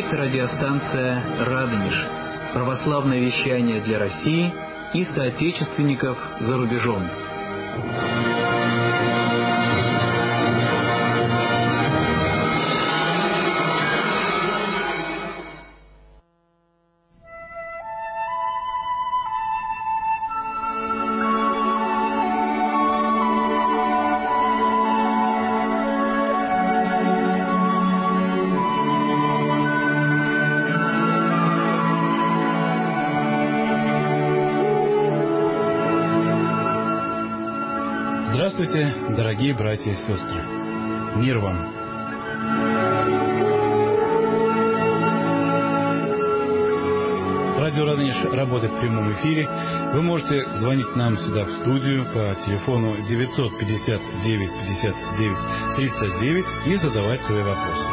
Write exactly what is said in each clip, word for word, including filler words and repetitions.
Это радиостанция «Радонеж». Православное вещание для России и соотечественников за рубежом. Здравствуйте, дорогие братья и сестры. Мир вам. Радио «Радонеж» работает в прямом эфире. Вы можете звонить нам сюда в студию по телефону девятьсот пятьдесят девять пятьдесят девять тридцать девять и задавать свои вопросы.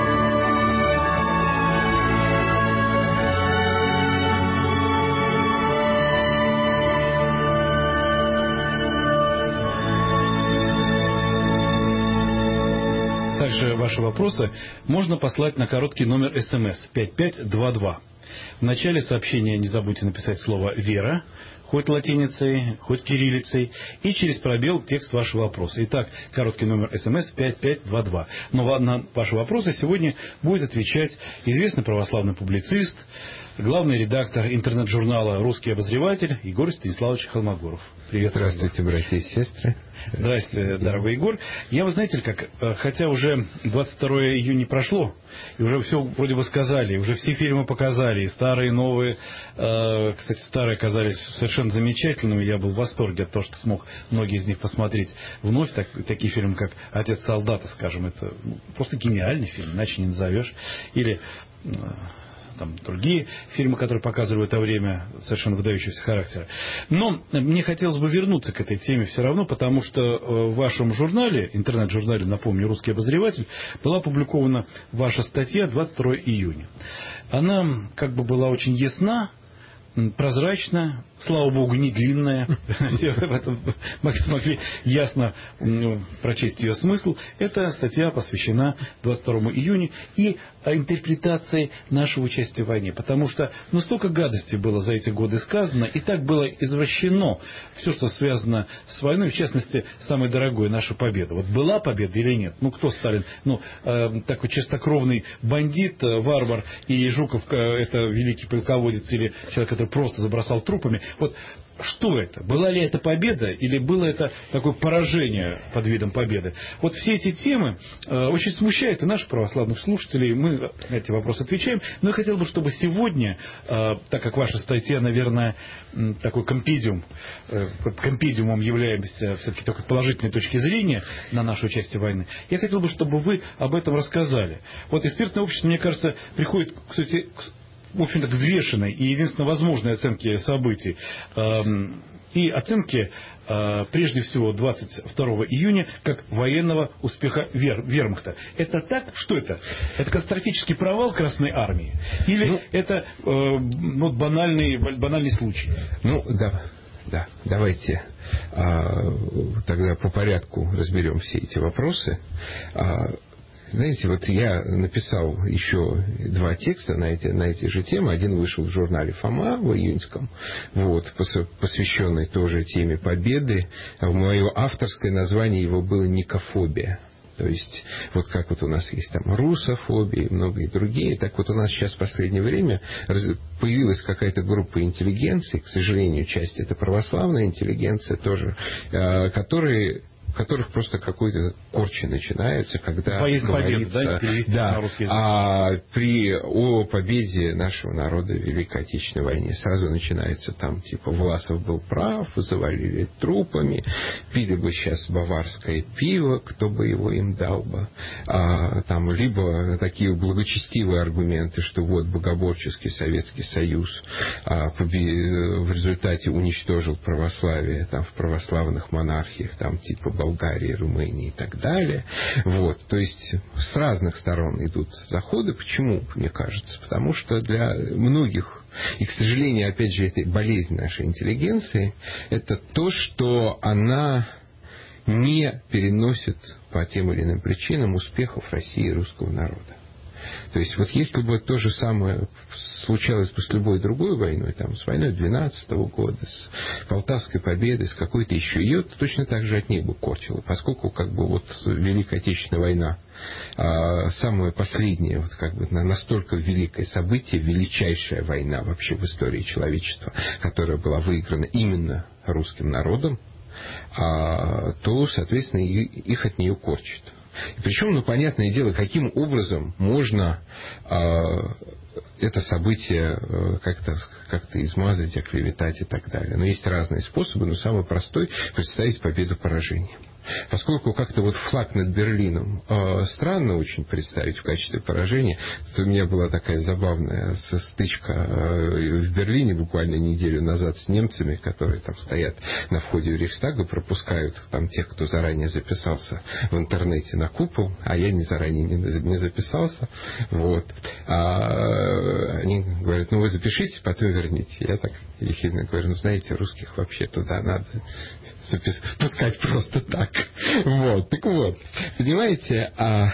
Также ваши вопросы можно послать на короткий номер СМС пять пять два два. В начале сообщения не забудьте написать слово «Вера», хоть латиницей, хоть кириллицей, и через пробел текст вашего вопроса. Итак, короткий номер СМС пять пять два два. Но на ваши вопросы сегодня будет отвечать известный православный публицист, главный редактор интернет-журнала «Русский обозреватель» Егор Станиславович Холмогоров. Привет. Здравствуйте, братья и сестры. Здравствуйте, дорогой Егор. Я, вы знаете, как, хотя уже двадцать второе июня прошло, и уже все вроде бы сказали, уже все фильмы показали, и старые, и новые. Кстати, старые оказались совершенно замечательными. Я был в восторге от того, что смог многие из них посмотреть вновь. Так, такие фильмы, как «Отец солдата», скажем, это просто гениальный фильм, иначе не назовешь. Или там другие фильмы, которые показывали в это время, совершенно выдающегося характера. Но мне хотелось бы вернуться к этой теме все равно, потому что в вашем журнале, интернет-журнале, напомню, «Русский обозреватель», была опубликована ваша статья двадцать второго июня. Она как бы была очень ясна, прозрачно, слава богу, не длинная. Все в этом могли ясно прочесть ее смысл. Эта статья посвящена двадцать второму июня и интерпретации нашего участия в войне. Потому что ну, столько гадостей было за эти годы сказано, и так было извращено все, что связано с войной, в частности, самое дорогое, наша победа. Вот была победа или нет? Ну, кто Сталин? Ну, э, такой чистокровный бандит, э, варвар, и Жуков, э, это великий полководец, или человек, который просто забросал трупами. Вот что это? Была ли это победа или было это такое поражение под видом победы? Вот все эти темы э, очень смущают и наших православных слушателей. Мы на эти вопросы отвечаем. Но я хотел бы, чтобы сегодня, э, так как ваша статья, наверное, такой компедиум, э, компедиумом являемся все-таки такой положительной точки зрения на наше участие в войне, я хотел бы, чтобы вы об этом рассказали. Вот экспертное общество, мне кажется, приходит, кстати, к в общем-то, к взвешенной и единственно возможной оценке событий. И оценке, прежде всего, двадцать второго июня, как военного успеха вер, вермахта. Это так? Что это? Это катастрофический провал Красной Армии? Или ну, это э, вот банальный, банальный случай? Ну, да. Да, давайте а, тогда по порядку разберем все эти вопросы. А, Знаете, вот я написал еще два текста на эти, на эти же темы. Один вышел в журнале «Фома» в июньском, вот, посвященный тоже теме победы. Мое авторское название его было «Никофобия». То есть, вот как вот у нас есть там русофобия и многие другие, так вот у нас сейчас в последнее время появилась какая-то группа интеллигенции, к сожалению, часть это православная интеллигенция тоже, которые... в которых просто какой-то корчи начинаются, когда Боязнь говорится победы, да, да, а при, о победе нашего народа в Великой Отечественной войне. Сразу начинается там, типа, Власов был прав, завалили трупами, пили бы сейчас баварское пиво, кто бы его им дал бы. А, там, либо такие благочестивые аргументы, что вот богоборческий Советский Союз а, побе- в результате уничтожил православие там, в православных монархиях, там, типа Болгарии, Румынии и так далее. Вот. То есть с разных сторон идут заходы. Почему, мне кажется? Потому что для многих, и, к сожалению, опять же, это болезнь нашей интеллигенции, это то, что она не переносит по тем или иным причинам успехов России и русского народа. То есть вот если бы то же самое случалось бы с любой другой войной, там, с войной двенадцатого года, с Полтавской победой, с какой-то еще, ее точно так же от ней бы корчило, поскольку как бы вот Великая Отечественная война, а, самое последнее, вот как бы настолько великое событие, величайшая война вообще в истории человечества, которая была выиграна именно русским народом, а, то, соответственно, их от нее корчит. И причем, ну, понятное дело, каким образом можно э, это событие э, как-то, как-то измазать, оклеветать и так далее. Но есть разные способы, но самый простой – представить победу поражением. Поскольку как-то вот флаг над Берлином э, странно очень представить в качестве поражения, то у меня была такая забавная стычка э, в Берлине буквально неделю назад с немцами, которые там стоят на входе в Рейхстаг и пропускают там тех, кто заранее записался в интернете на купол, а я не заранее не, не записался. Вот. А они говорят, ну вы запишите, потом верните. Я так ехидно говорю, ну знаете, русских вообще туда надо запис... пускать просто так. Вот, так вот, понимаете, а,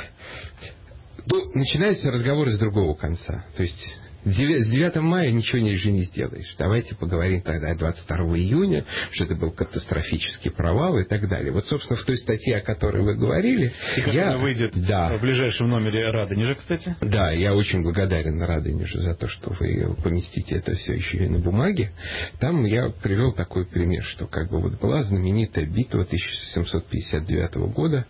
ну, начинается разговор с другого конца. То есть с девятого мая ничего же не сделаешь. Давайте поговорим тогда о двадцать второго июня, что это был катастрофический провал и так далее. Вот, собственно, в той статье, о которой вы говорили... И которая я... выйдет да. в ближайшем номере Радонежа, кстати. Да, я очень благодарен Радонежу за то, что вы поместите это все еще и на бумаге. Там я привел такой пример, что как бы вот была знаменитая битва тысяча семьсот пятьдесят девятого года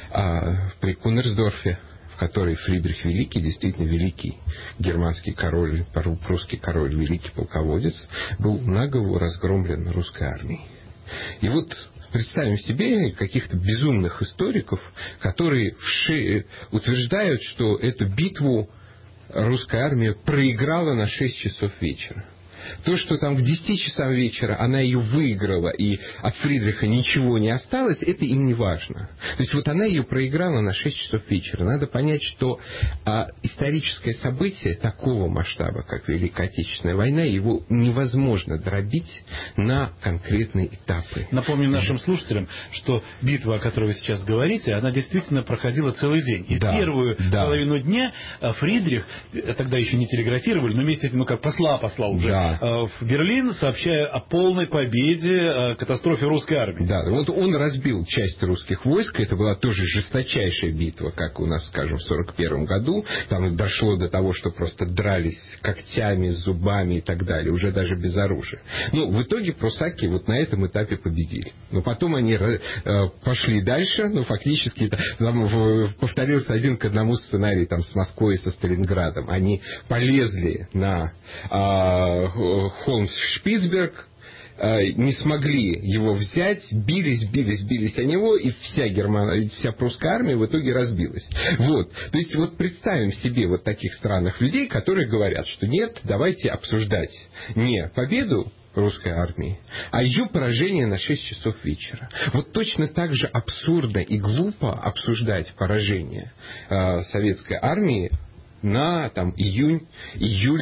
а, при Кунерсдорфе, в которой Фридрих Великий, действительно великий германский король, прусский король, великий полководец, был наголову разгромлен русской армией. И вот представим себе каких-то безумных историков, которые вши... утверждают, что эту битву русская армия проиграла на шесть часов вечера. То, что там к десяти часам вечера она ее выиграла и от Фридриха ничего не осталось, это им не важно. То есть вот она ее проиграла на шесть часов вечера. Надо понять, что а, историческое событие такого масштаба, как Великая Отечественная война, его невозможно дробить на конкретные этапы. Напомню нашим слушателям, что битва, о которой вы сейчас говорите, она действительно проходила целый день. И да, первую да. половину дня Фридрих, тогда еще не телеграфировали, но вместе с ним, ну как посла послал уже, да. в Берлин, сообщая о полной победе, о катастрофе русской армии. Да, вот он разбил часть русских войск, это была тоже жесточайшая битва, как у нас, скажем, в сорок первом году, там дошло до того, что просто дрались когтями, зубами и так далее, уже даже без оружия. Ну, в итоге прусаки вот на этом этапе победили. Но потом они э, пошли дальше, ну, фактически там в, повторился один к одному сценарий там с Москвой и со Сталинградом. Они полезли на э, Холмс-Шпицберг, не смогли его взять, бились, бились, бились о него, и вся Герман... вся прусская армия в итоге разбилась. Вот. То есть вот представим себе вот таких странных людей, которые говорят, что нет, давайте обсуждать не победу русской армии, а ее поражение на шесть часов вечера. Вот точно так же абсурдно и глупо обсуждать поражение э, советской армии на там, июнь, июль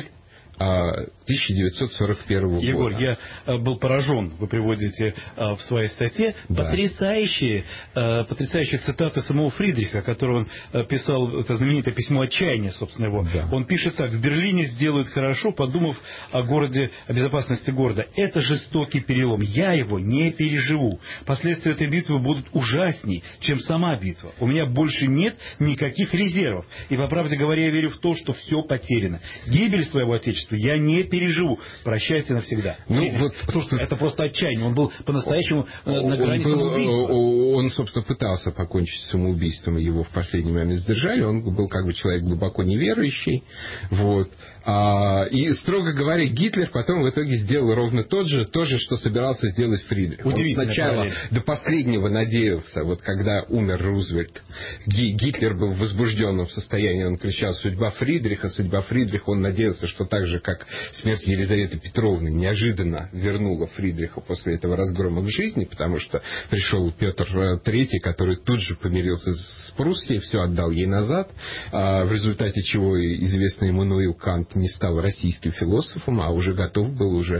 тысяча девятьсот сорок первого Егор, года. Егор, я был поражен, вы приводите в своей статье да. потрясающие, потрясающие цитаты самого Фридриха, который он писал, это знаменитое письмо отчаяния, собственно, его. Да. Он пишет так: в Берлине сделают хорошо, подумав о городе, о безопасности города. Это жестокий перелом, я его не переживу. Последствия этой битвы будут ужасней, чем сама битва. У меня больше нет никаких резервов. И, по правде говоря, я верю в то, что все потеряно. Гибель своего отечества я не переживу. Прощайте навсегда. Ну, вот, Слушайте, это просто отчаяние. Он был по-настоящему на грани самоубийства. Он, собственно, пытался покончить с самоубийством. Его в последний момент сдержали. Он был как бы человек глубоко неверующий. Вот. А, и, строго говоря, Гитлер потом в итоге сделал ровно тот же, то же, что собирался сделать Фридрих. Он сначала правильно. до последнего надеялся, вот когда умер Рузвельт, Гитлер был в возбужденном состоянии. Он кричал: судьба Фридриха, судьба Фридриха. Он надеялся, что также же, как смерть Елизаветы Петровны неожиданно вернула Фридриха после этого разгрома к жизни, потому что пришел Петр Третий, который тут же помирился с Пруссией, все отдал ей назад, в результате чего известный Иммануил Кант не стал российским философом, а уже готов был, уже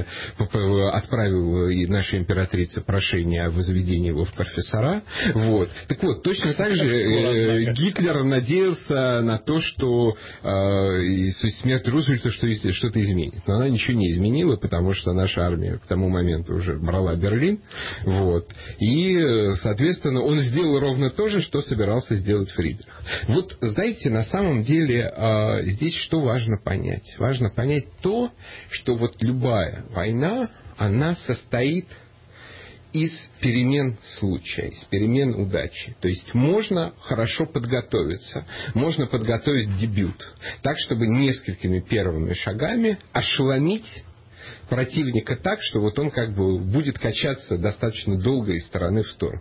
отправил нашей императрице прошение о возведении его в профессора. Вот. Так вот, точно так же э, Гитлер надеялся на то, что э, смерть Рузвельта что-то изменит. Но она ничего не изменила, потому что наша армия к тому моменту уже брала Берлин. Вот. И, соответственно, он сделал ровно то же, что собирался сделать Фридрих. Вот, знаете, на самом деле э, здесь что важно понять? Важно понять то, что вот любая война, она состоит из перемен случая, из перемен удачи. То есть можно хорошо подготовиться, можно подготовить дебют, так, чтобы несколькими первыми шагами ошеломить противника так, что вот он как бы будет качаться достаточно долго из стороны в сторону.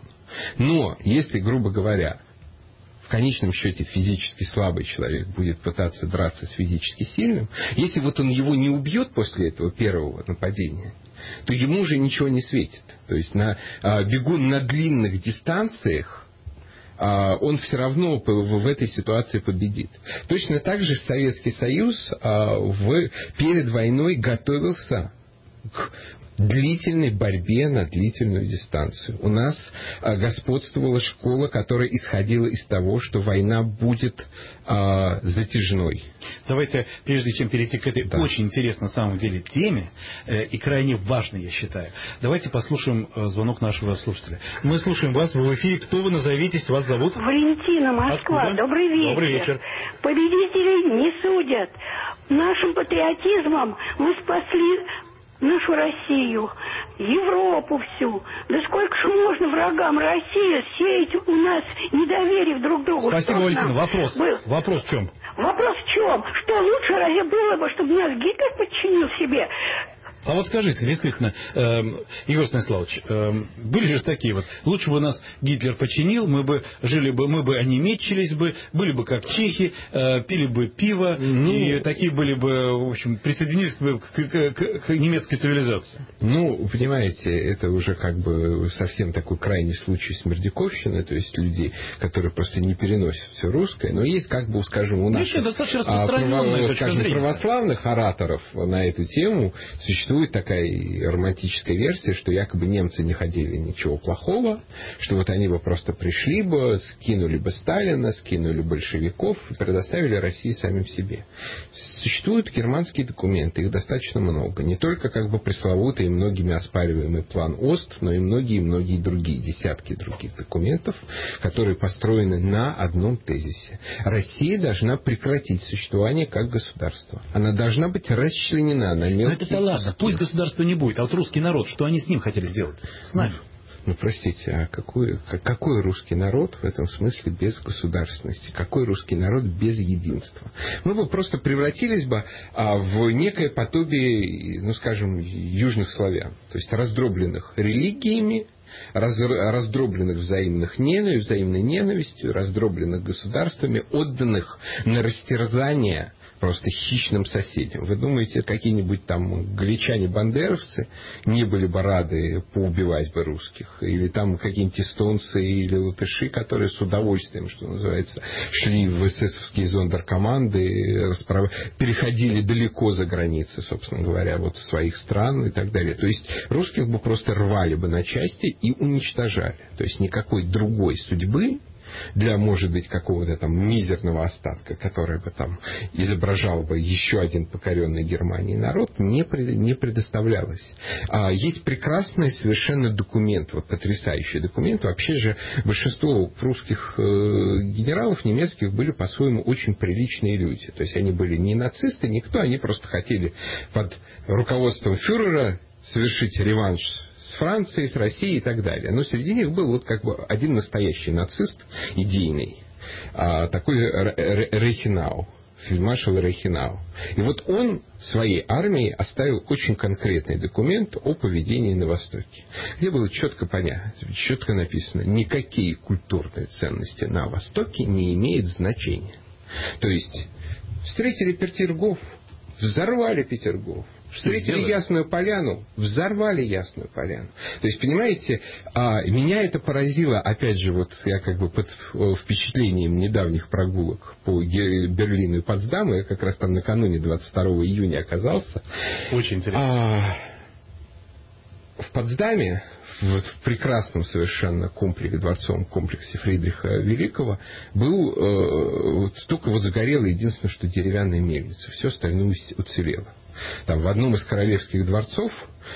Но если, грубо говоря, в конечном счете физически слабый человек будет пытаться драться с физически сильным, если вот он его не убьет после этого первого нападения, то ему уже ничего не светит. То есть на, а, бегун на длинных дистанциях, а, он все равно в, в этой ситуации победит. Точно так же Советский Союз а, в, перед войной готовился к длительной борьбе на длительную дистанцию. У нас а, господствовала школа, которая исходила из того, что война будет а, затяжной. Давайте, прежде чем перейти к этой да. очень интересной на самом деле теме, э, и крайне важной, я считаю, давайте послушаем э, звонок нашего слушателя. Мы слушаем вас, вы в эфире. Кто вы, назовитесь, вас зовут? Валентина, Москва. Откуда? Добрый вечер. Добрый вечер. Победителей не судят. Нашим патриотизмом вы спасли нашу Россию, Европу всю. Да сколько же можно врагам России сеять у нас недоверие друг к другу? Спасибо, Валентина. Вопрос. Был? Вопрос в чем? Вопрос в чем? Что лучше разве было бы, чтобы нас Гитлер подчинил себе? А вот скажите, действительно, э, Егор Станиславович, э, были же такие вот, лучше бы нас Гитлер починил, мы бы жили бы, мы бы онемечились бы, были бы как чехи, э, пили бы пиво, ну, и такие были бы, в общем, присоединились бы к, к, к, к немецкой цивилизации. Ну, понимаете, это уже как бы совсем такой крайний случай смердяковщины, то есть людей, которые просто не переносят все русское, но есть как бы, скажем, у нас, ну, а, право, скажем, православных ораторов на эту тему существует такая романтическая версия, что якобы немцы не ходили ничего плохого, что вот они бы просто пришли бы, скинули бы Сталина, скинули большевиков и предоставили России самим себе. Существуют германские документы, их достаточно много. Не только как бы пресловутый и многими оспариваемый план Ост, но и многие-многие другие, десятки других документов, которые построены на одном тезисе. Россия должна прекратить существование как государство. Она должна быть расчленена на мелкие... Но это-то ладно. Пусть государства не будет, а вот русский народ, что они с ним хотели сделать? С нами. Ну, простите, а какой, какой русский народ в этом смысле без государственности? Какой русский народ без единства? Мы бы просто превратились бы а, в некое подобие, ну, скажем, южных славян. То есть раздробленных религиями, раз, раздробленных взаимных ненавистью, взаимной ненавистью, раздробленных государствами, отданных на растерзание просто хищным соседям. Вы думаете, какие-нибудь там галичане-бандеровцы не были бы рады поубивать бы русских? Или там какие-нибудь эстонцы или латыши, которые с удовольствием, что называется, шли в эсэсовские зондеркоманды, расправ... переходили далеко за границы, собственно говоря, вот своих стран и так далее. То есть русских бы просто рвали бы на части и уничтожали. То есть никакой другой судьбы для, может быть, какого-то там мизерного остатка, который бы там изображал бы еще один покоренный Германией народ, не, пред, не предоставлялось. А есть прекрасный совершенно документ, вот потрясающий документ. Вообще же большинство русских э, генералов немецких были по-своему очень приличные люди. То есть они были не нацисты, никто, они просто хотели под руководством фюрера совершить реванш с Францией, с Россией и так далее. Но среди них был вот как бы один настоящий нацист, идейный, а, такой Рейхенау, фельдмаршал Рейхенау. И вот он своей армии оставил очень конкретный документ о поведении на Востоке, где было четко понятно, четко написано: никакие культурные ценности на Востоке не имеют значения. То есть встретили Петергоф, взорвали Петергоф. Встретили Ясную Поляну, взорвали Ясную Поляну. То есть, понимаете, а, меня это поразило, опять же, вот я как бы под впечатлением недавних прогулок по Берлину и Потсдаму, я как раз там накануне двадцать второго июня оказался. Очень интересно. А, в Потсдаме, вот в прекрасном совершенно комплексе, дворцовом комплексе Фридриха Великого, был э, вот только вот загорела единственное, что деревянная мельница. Все остальное уцелело. Там в одном из королевских дворцов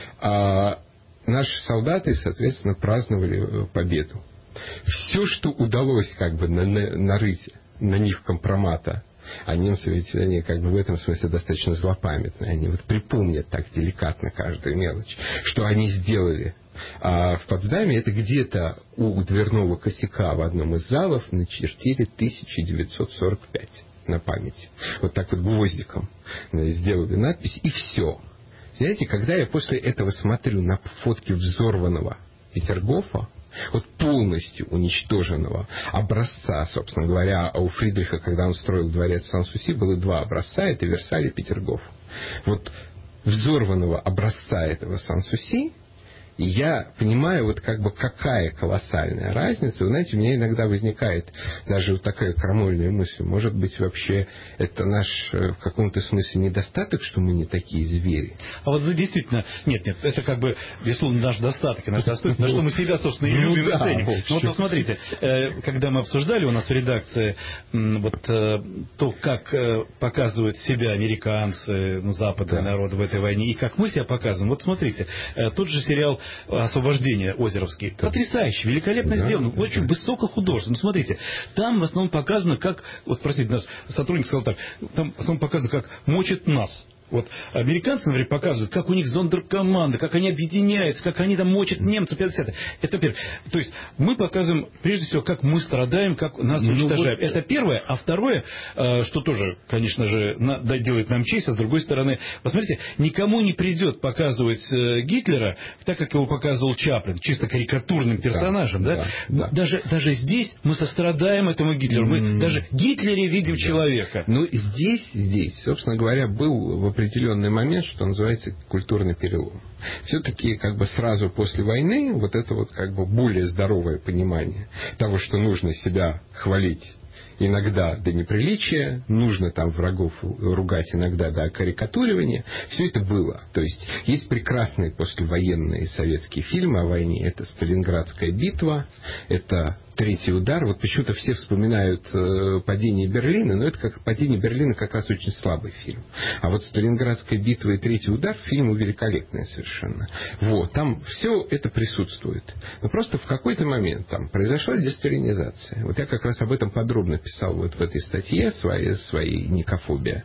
а, наши солдаты, соответственно, праздновали победу. Все, что удалось как бы на, на, нарыть на них компромата, а немцы ведь они как бы в этом смысле достаточно злопамятные, они вот припомнят так деликатно каждую мелочь, что они сделали. А в Потсдаме это где-то у дверного косяка в одном из залов начертили тысяча девятьсот сорок пять. На память. Вот так вот гвоздиком сделали надпись, и все. Знаете, когда я после этого смотрю на фотки взорванного Петергофа, вот полностью уничтоженного образца, собственно говоря, у Фридриха, когда он строил дворец Сан-Суси, было два образца, это Версаль и Петергоф. Вот взорванного образца этого Сан-Суси, и я понимаю, вот как бы какая колоссальная разница. Вы знаете, у меня иногда возникает даже вот такая крамольная мысль. Может быть, вообще это наш в каком-то смысле недостаток, что мы не такие звери? А вот действительно, нет, нет, это как бы, безусловно, наш достаток, и наш достаток, за что мы себя, собственно, и любим, и ценим. Ну вот посмотрите, когда мы обсуждали у нас в редакции вот то, как показывают себя американцы, ну, западные народы в этой войне, и как мы себя показываем. Вот смотрите, тот же сериал «Освобождение» озеровский. Потрясающе, великолепно да, сделано, да, очень да. высокохудожественно. Ну, смотрите, там в основном показано, как, вот, простите, наш сотрудник сказал так, там в основном показано, как мочат нас. Вот американцы, например, показывают, как у них зондеркоманда, как они объединяются, как они там мочат немцев, пятьдесят. Это первое. То есть мы показываем, прежде всего, как мы страдаем, как нас ну, уничтожают. Вот... Это первое. А второе, что тоже, конечно же, делает нам честь, а с другой стороны, посмотрите, никому не придет показывать Гитлера, так как его показывал Чаплин, чисто карикатурным персонажем. Да, да? Да, да. Даже, даже здесь мы сострадаем этому Гитлеру. Мы mm-hmm. даже в Гитлере видим да. человека. Ну, здесь, здесь, собственно говоря, был в определенный момент, что называется культурный перелом. Все-таки как бы сразу после войны вот это вот как бы более здоровое понимание того, что нужно себя хвалить иногда до неприличия, нужно там врагов ругать иногда до карикатуривания. Все это было. То есть есть прекрасные послевоенные советские фильмы о войне. Это «Сталинградская битва», это «Третий удар». Вот почему-то все вспоминают э, «Падение Берлина», но это как «Падение Берлина» как раз очень слабый фильм. А вот «Сталинградская битва» и «Третий удар» фильмы великолепные совершенно. Вот, там все это присутствует. Но просто в какой-то момент там произошла десталинизация. Вот я как раз об этом подробно писал вот в этой статье своей, своей «Никофобия».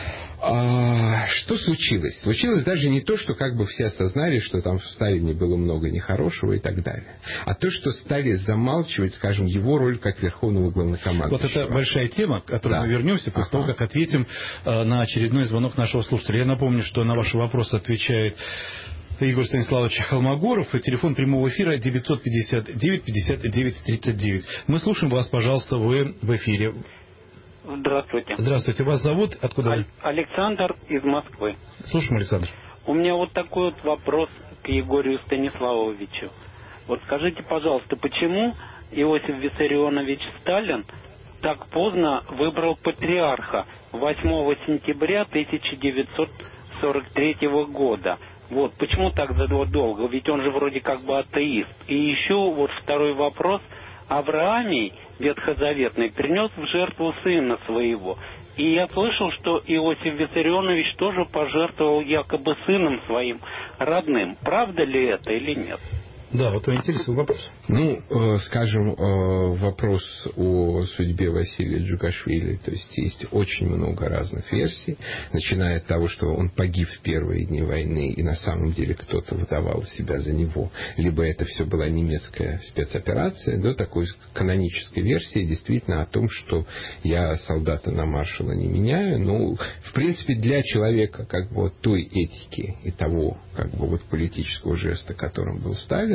А, что случилось? Случилось даже не то, что как бы все осознали, что там в Сталине было много нехорошего и так далее, а то, что стали замалчивать, скажем, его роль как верховного главнокомандующего. Вот это большая тема, к которой да. мы вернемся после ага. того, как ответим э, на очередной звонок нашего слушателя. Я напомню, что на ваши вопросы отвечает Игорь Станиславович Холмогоров, и телефон прямого эфира девятьсот пятьдесят девять пятьдесят девять тридцать девять. Мы слушаем вас, пожалуйста, вы в эфире. Здравствуйте. Здравствуйте. Вас зовут? Откуда вы? Александр из Москвы. Слушаем, Александр. У меня вот такой вот вопрос к Егорию Станиславовичу. Вот скажите, пожалуйста, почему Иосиф Виссарионович Сталин так поздно выбрал патриарха восьмого сентября тысяча девятьсот сорок третьего года? Вот, почему так долго? Ведь он же вроде как бы атеист. И еще вот второй вопрос. Авраамий ветхозаветный принес в жертву сына своего. И я слышал, что Иосиф Виссарионович тоже пожертвовал якобы сыном своим родным. Правда ли это или нет? Да, вот интересный вопрос. Ну, э, скажем, э, вопрос о судьбе Василия Джугашвили. То есть есть очень много разных версий, начиная от того, что он погиб в первые дни войны, и на самом деле кто-то выдавал себя за него, либо это все была немецкая спецоперация, до такой канонической версии действительно о том, что я солдата на маршала не меняю. Ну, в принципе, для человека как бы вот той этики и того как бы вот политического жеста, которым был Сталин,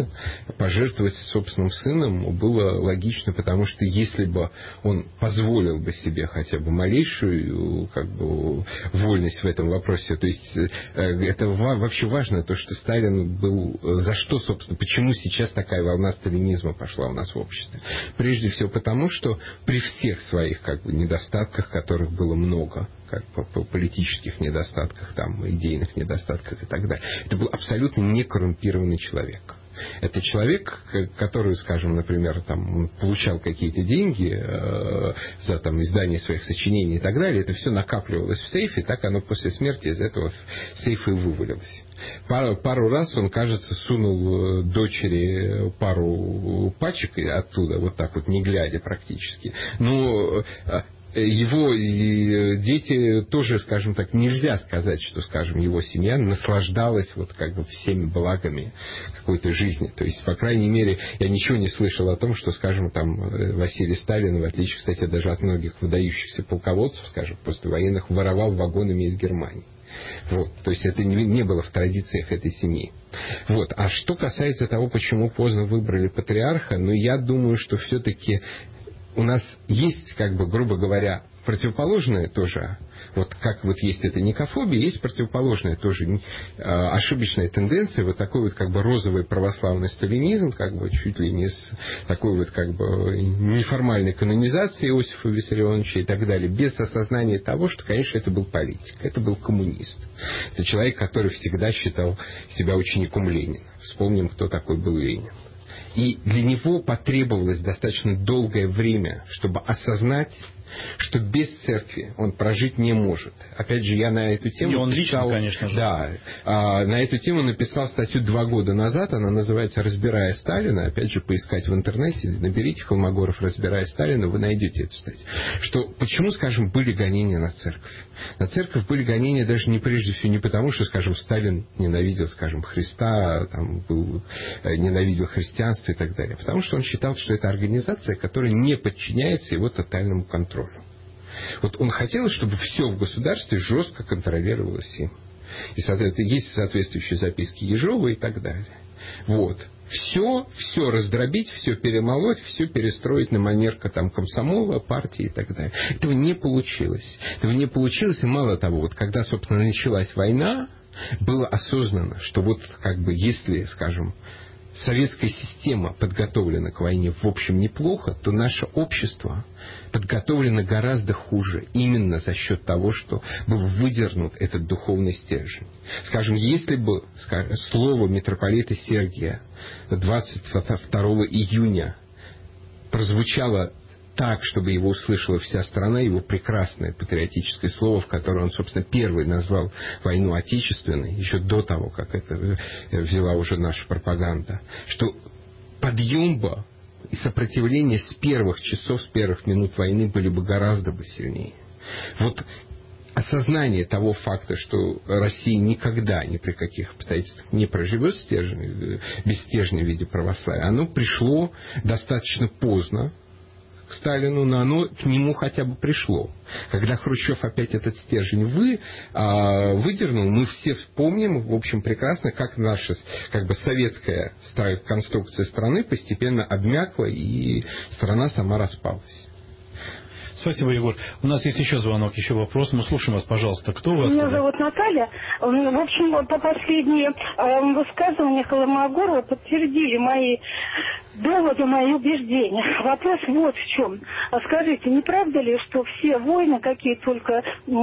Сталин, пожертвовать собственным сыном было логично, потому что если бы он позволил бы себе хотя бы малейшую как бы, вольность в этом вопросе, то есть это вообще важно, то, что Сталин был... За что, собственно, почему сейчас такая волна сталинизма пошла у нас в обществе? Прежде всего потому, что при всех своих как бы, недостатках, которых было много, как по, по политических недостатках, там, идейных недостатках и так далее, это был абсолютно некоррумпированный человек. Это человек, который, скажем, например, там, получал какие-то деньги э, за там, издание своих сочинений и так далее, это все накапливалось в сейфе, так оно после смерти из этого сейфа и вывалилось. Пару, пару раз он, кажется, сунул дочери пару пачек оттуда, вот так вот, не глядя практически. Но... Его дети тоже, скажем так, нельзя сказать, что, скажем, его семья наслаждалась вот как бы всеми благами какой-то жизни. То есть, по крайней мере, я ничего не слышал о том, что, скажем, там Василий Сталин, в отличие, кстати, даже от многих выдающихся полководцев, скажем, просто военных, воровал вагонами из Германии. Вот. То есть это не, не было в традициях этой семьи. Вот. А что касается того, почему поздно выбрали патриарха, ну, я думаю, что все-таки у нас есть, как бы, грубо говоря, противоположное тоже, вот как вот есть эта никофобия, есть противоположная тоже э, ошибочная тенденция, вот такой вот как бы розовый православный сталинизм, как бы чуть ли не с такой вот как бы неформальной канонизацией Иосифа Виссарионовича и так далее, без осознания того, что, конечно, это был политик, это был коммунист. Это человек, который всегда считал себя учеником Ленина. Вспомним, кто такой был Ленин. И для него потребовалось достаточно долгое время, чтобы осознать, что без церкви он прожить не может. Опять же, я на эту тему... И он писал, лично, конечно же. Да, а, на эту тему написал статью два года назад, она называется «Разбирая Сталина». Опять же, поискать в интернете, наберите Холмогоров «Разбирая Сталина», вы найдете эту статью. Что, почему, скажем, были гонения на церковь? На церковь были гонения даже не прежде всего не потому, что, скажем, Сталин ненавидел, скажем, Христа, там, был, ненавидел христианство и так далее. Потому что он считал, что это организация, которая не подчиняется его тотальному контролю. Вот он хотел, чтобы все в государстве жестко контролировалось им. И, соответственно, есть соответствующие записки Ежова и так далее. Вот. Все, все раздробить, все перемолоть, все перестроить на манер там, комсомола, партии и так далее. Этого не получилось. Этого не получилось. И мало того, вот когда, собственно, началась война, было осознанно, что вот как бы если, скажем, советская система подготовлена к войне в общем неплохо, то наше общество подготовлено гораздо хуже именно за счет того, что был выдернут этот духовный стержень. Скажем, если бы скажем, слово митрополита Сергия двадцать второго июня прозвучало так, чтобы его услышала вся страна, его прекрасное патриотическое слово, в которое он, собственно, первый назвал войну отечественной, еще до того, как это взяла уже наша пропаганда, что подъем бы и сопротивление с первых часов, с первых минут войны были бы гораздо бы сильнее. Вот осознание того факта, что Россия никогда ни при каких обстоятельствах не проживет стержень, без стержня в виде православия, оно пришло достаточно поздно к Сталину, но оно к нему хотя бы пришло. Когда Хрущев опять этот стержень вы, а, выдернул, мы все вспомним, в общем, прекрасно, как наша как бы, советская конструкция страны постепенно обмякла, и страна сама распалась. Спасибо, Егор. У нас есть еще звонок, еще вопрос. Мы слушаем вас, пожалуйста. Кто вы? Меня зовут Наталья. В общем, по последние высказывания Холмогорова подтвердили мои доводы, мои убеждения. Вопрос вот в чем. Скажите, не правда ли, что все войны, какие только,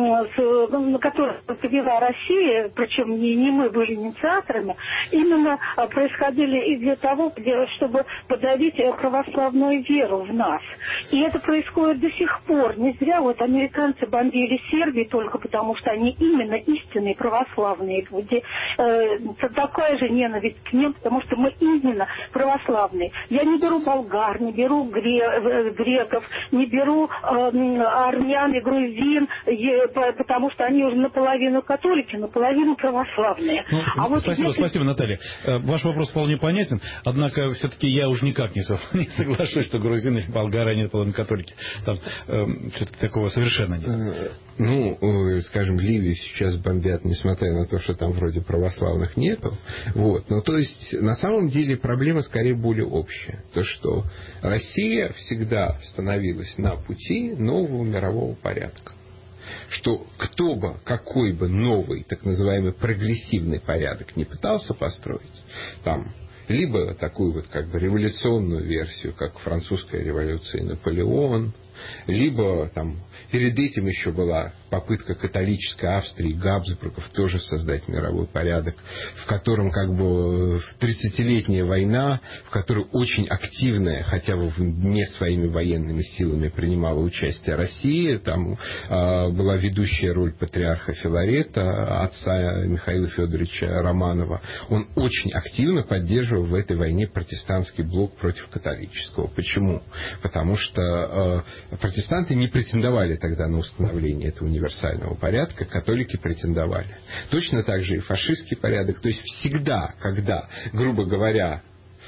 на которые повела Россия, причем не, не мы были инициаторами, именно происходили и для того, чтобы подавить православную веру в нас. И это происходит до сих пор. Не зря вот американцы бомбили Сербию только потому, что они именно истинные православные люди. Э, такая же ненависть к ним, потому что мы именно православные. Я не беру болгар, не беру гре- греков, не беру э, армян и грузин, е, потому что они уже наполовину католики, наполовину православные. Ну, а вот спасибо, если... спасибо, Наталья. Ваш вопрос вполне понятен, однако все-таки я уже никак не, не соглашусь, что грузины или болгары, они наполовину католики. Там э, все-таки такого совершенно нет. Ну, скажем, Ливию сейчас бомбят, несмотря на то, что там вроде православных нету. Вот. Но то есть, на самом деле, проблема скорее более общая. То, что Россия всегда становилась на пути нового мирового порядка. Что кто бы, какой бы новый, так называемый прогрессивный порядок не пытался построить, там, либо такую вот как бы революционную версию, как французская революция и Наполеон, либо там перед этим еще была попытка католической Австрии, Габсбургов тоже создать мировой порядок, в котором как бы тридцатилетняя война, в которой очень активная, хотя бы не своими военными силами принимала участие Россия, там э, была ведущая роль патриарха Филарета, отца Михаила Федоровича Романова. Он очень активно поддерживал в этой войне протестантский блок против католического. Почему? Потому что э, протестанты не претендовали тогда на установление этого универсального порядка, католики претендовали. Точно так же и фашистский порядок. То есть всегда, когда, грубо говоря,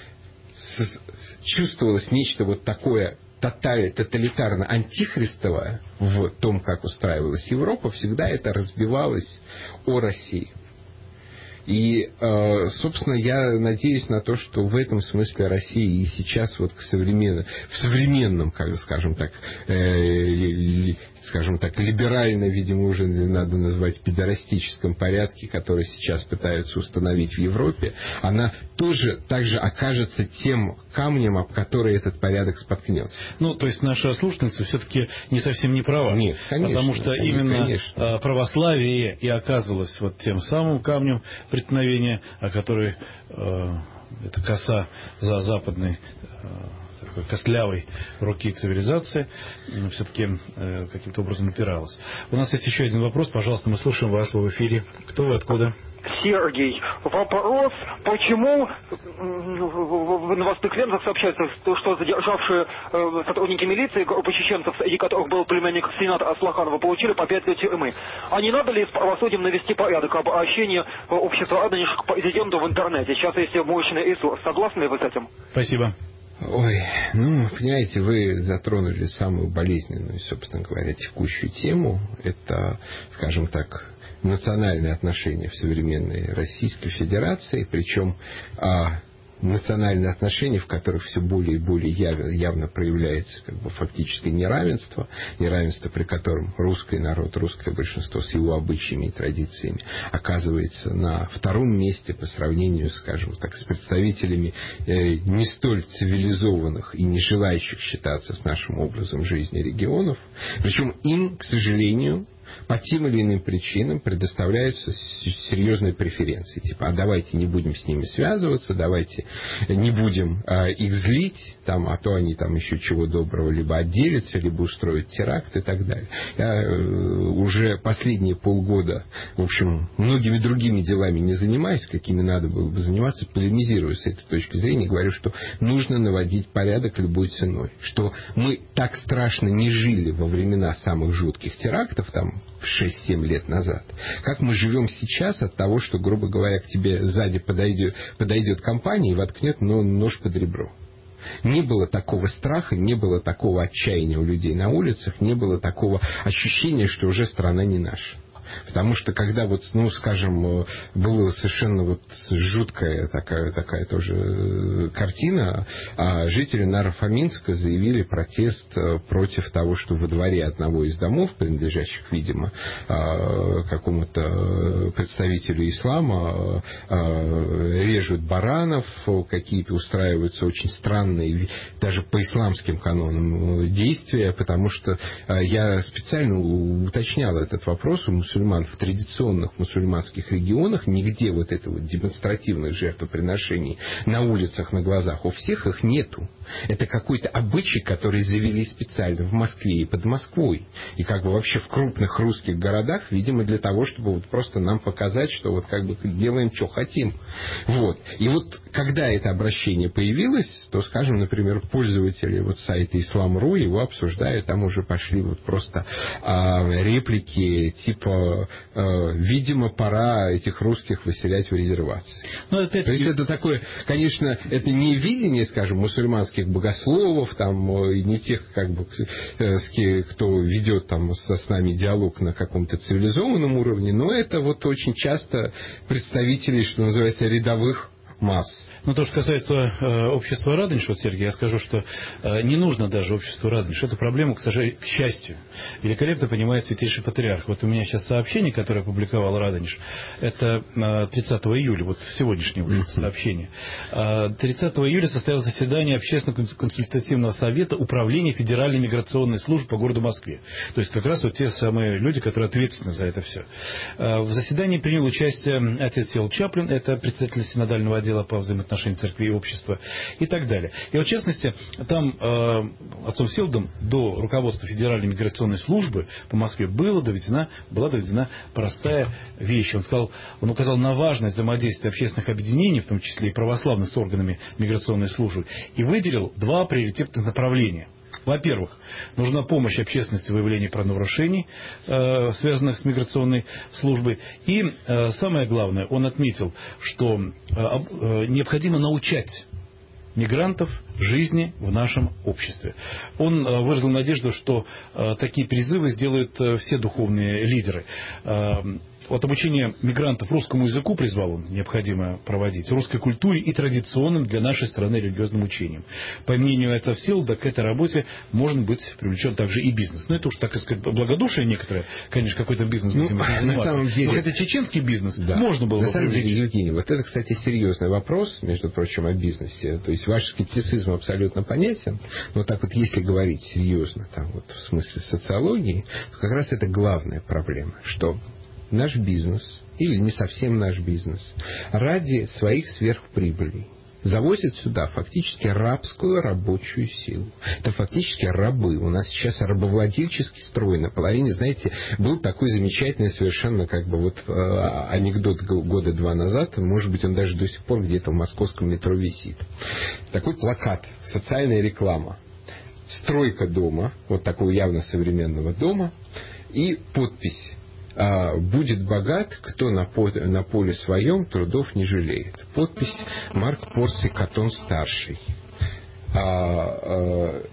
чувствовалось нечто вот такое тоталитарно-антихристовое в том, как устраивалась Европа, всегда это разбивалось о России. И, собственно, я надеюсь на то, что в этом смысле Россия и сейчас вот к современным, в современном, как скажем так, э, скажем так, либерально, видимо, уже надо назвать педорастическом порядке, который сейчас пытаются установить в Европе, она тоже также окажется тем камнем, об который этот порядок споткнется. Ну, то есть наша слушательница все-таки не совсем не права. Нет, конечно. Потому что конечно, именно конечно. православие и оказывалось вот тем самым камнем преткновения, о которой э, эта коса за западной э, такой костлявой руки цивилизации все-таки э, каким-то образом опиралась. У нас есть еще один вопрос. Пожалуйста, мы слушаем вас в эфире. Кто вы, откуда? Сергей, вопрос, почему в новостных лентах сообщается, что задержавшие сотрудники милиции, группа чеченцев, среди которых был племянник сената Аслаханова, получили по пять лет тюрьмы. А не надо ли с правосудием навести порядок, обращение общества Радонеж к президенту в интернете? Сейчас есть мощный ресурс. Согласны ли вы с этим? Спасибо. Ой, ну, понимаете, вы затронули самую болезненную, собственно говоря, текущую тему. Это, скажем так, национальные отношения в современной Российской Федерации, причем а, национальные отношения, в которых все более и более явно, явно проявляется как бы, фактическое неравенство, неравенство, при котором русский народ, русское большинство с его обычаями и традициями оказывается на втором месте по сравнению, скажем так, с представителями э, не столь цивилизованных и не желающих считаться с нашим образом жизни регионов. Причем им, к сожалению, по тем или иным причинам предоставляются серьезные преференции. Типа, а давайте не будем с ними связываться, давайте не будем а, их злить, там, а то они там еще чего доброго либо отделятся, либо устроят теракт и так далее. Я э, уже последние полгода, в общем, многими другими делами не занимаюсь, какими надо было бы заниматься, полемизирую с этой точки зрения, говорю, что нужно наводить порядок любой ценой. Что мы так страшно не жили во времена самых жутких терактов, там, шесть-семь лет назад. Как мы живем сейчас от того, что, грубо говоря, к тебе сзади подойдет, подойдет компания и воткнет нож под ребро. Не было такого страха, не было такого отчаяния у людей на улицах, не было такого ощущения, что уже страна не наша. Потому что когда вот, ну, скажем, была совершенно вот жуткая такая, такая тоже картина, а жители Наро-Фоминска заявили протест против того, что во дворе одного из домов, принадлежащих, видимо, какому-то представителю ислама, режут баранов, какие-то устраиваются очень странные, даже по исламским канонам, действия, потому что я специально уточнял этот вопрос у мусульман в традиционных мусульманских регионах, нигде вот это вот демонстративных жертвоприношений на улицах, на глазах, у всех их нету. Это какой-то обычай, который завели специально в Москве и под Москвой. И как бы вообще в крупных русских городах, видимо, для того, чтобы вот просто нам показать, что вот как бы делаем, что хотим. Вот. И вот когда это обращение появилось, то, скажем, например, пользователи вот сайта ислам точка ру его обсуждают, там уже пошли вот просто а, реплики типа а, видимо, пора этих русских выселять в резервации. Но опять... То есть это такое, конечно, это не видение, скажем, мусульманских богословов, там, и не тех, как бы, кто ведет там со с нами диалог на каком-то цивилизованном уровне, но это вот очень часто представители, что называется, рядовых масс. Ну, то, что касается э, общества Радонеж, вот, Сергей, я скажу, что э, не нужно даже обществу Радонеж. Эту проблему, к сожалению, к счастью, великолепно понимает Святейший Патриарх. Вот у меня сейчас сообщение, которое опубликовал Радонеж, это э, тридцатого июля, вот сегодняшнее mm-hmm. сообщение. Э, тридцатого июля состоялось заседание Общественно-консультативного совета Управления Федеральной миграционной службы по городу Москве. То есть как раз вот те самые люди, которые ответственны за это все. Э, в заседании принял участие отец Сил Чаплин, это председатель синодального отдела по взаимоотношениям церкви и общества и так далее. И вот, в частности, там э, отцом Силдом до руководства Федеральной миграционной службы по Москве было доведена, была доведена простая вещь. Он сказал, он указал на важность взаимодействия общественных объединений, в том числе и православных, с органами миграционной службы, и выделил два приоритетных направления. Во-первых, нужна помощь общественности в выявлении правонарушений, э, связанных с миграционной службой. И э, самое главное, он отметил, что э, э, необходимо научать мигрантов жизни в нашем обществе. Он э, выразил надежду, что э, такие призывы сделают э, все духовные лидеры. Э, Вот обучение мигрантов русскому языку призвал он необходимо проводить, русской культуре и традиционным для нашей страны религиозным учениям. По мнению этого Силда, к этой работе может быть привлечен также и бизнес. Но это уж, так сказать, благодушие некоторое, конечно, какой-то бизнес ну, будем заниматься. На самом деле, но хотя чеченский бизнес да, можно было на бы самом привлечь. деле, Евгений, вот это, кстати, серьезный вопрос, между прочим, о бизнесе. То есть ваш скептицизм абсолютно понятен, но так вот, если говорить серьезно, там вот в смысле социологии, то как раз это главная проблема, что наш бизнес, или не совсем наш бизнес, ради своих сверхприбылей завозит сюда фактически рабскую рабочую силу. Это фактически рабы. У нас сейчас рабовладельческий строй на половине. Знаете, был такой замечательный совершенно как бы вот э, анекдот года два назад. Может быть, он даже до сих пор где-то в московском метро висит. Такой плакат, социальная реклама. Стройка дома, вот такого явно современного дома, и подпись: «Будет богат, кто на, по- на поле своем трудов не жалеет». Подпись Марк Порций Катон-старший. А, а,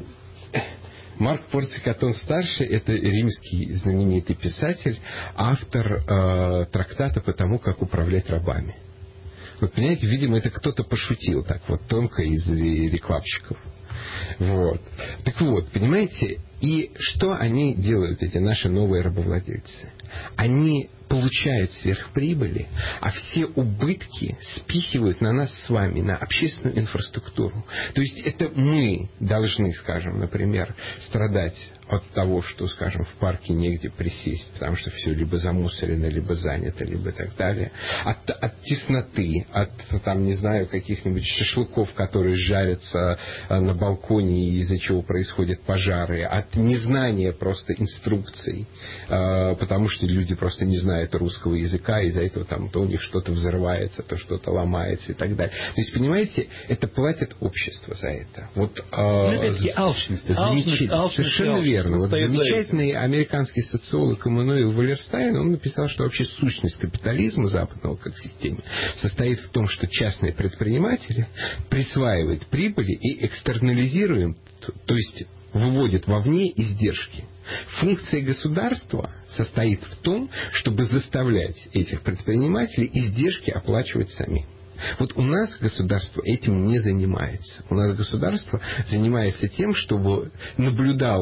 Марк Порций Катон-старший – это римский знаменитый писатель, автор а, трактата по тому, как управлять рабами. Вот, понимаете, видимо, это кто-то пошутил так вот тонко из рекламщиков. Вот. Так вот, понимаете, и что они делают, эти наши новые рабовладельцы? Они получают сверхприбыли, а все убытки спихивают на нас с вами, на общественную инфраструктуру. То есть это мы должны, скажем, например, страдать от того, что, скажем, в парке негде присесть, потому что все либо замусорено, либо занято, либо так далее. От, от тесноты, от, там, не знаю, каких-нибудь шашлыков, которые жарятся на балконе, из-за чего происходят пожары, от незнания просто инструкций, потому что люди просто не знают русского языка, из-за этого там то у них что-то взрывается, то что-то ломается и так далее. То есть, понимаете, это платит общество за это. Вот, ну, опять-таки, алчность. Замечательно. Алчность, Совершенно алчность, верно. Вот замечательный американский социолог Эммануил Валерстайн, он написал, что вообще сущность капитализма западного как системы состоит в том, что частные предприниматели присваивают прибыли и экстернализируют, то есть выводят вовне издержки. Функция государства состоит в том, чтобы заставлять этих предпринимателей издержки оплачивать сами. Вот у нас государство этим не занимается. У нас государство занимается тем, чтобы наблюдало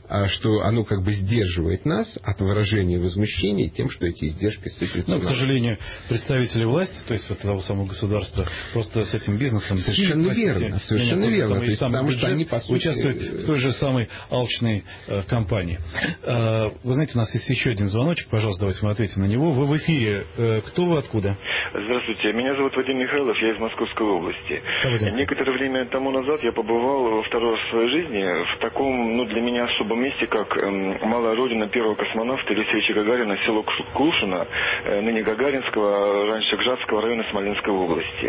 а что оно как бы сдерживает нас от выражения возмущения тем, что эти издержки сыплются. Но, к сожалению, представители власти, то есть вот того самого государства, просто с этим бизнесом... Совершенно верно, совершенно верно. То есть, потому что они, по сути... участвуют в той же самой алчной э, кампании. Э, вы знаете, у нас есть еще один звоночек, пожалуйста, давайте мы ответим на него. Вы в эфире. Э, кто вы, откуда? Здравствуйте, меня зовут Вадим Михайлов, я из Московской области. Вадим. Некоторое время тому назад я побывал во второй раз в своей жизни в таком, ну, для меня особом месте, как эм, малая родина первого космонавта Юрия Алексеевича Гагарина, село Клушино, э, ныне Гагаринского, раньше Гжатского района Смоленской области.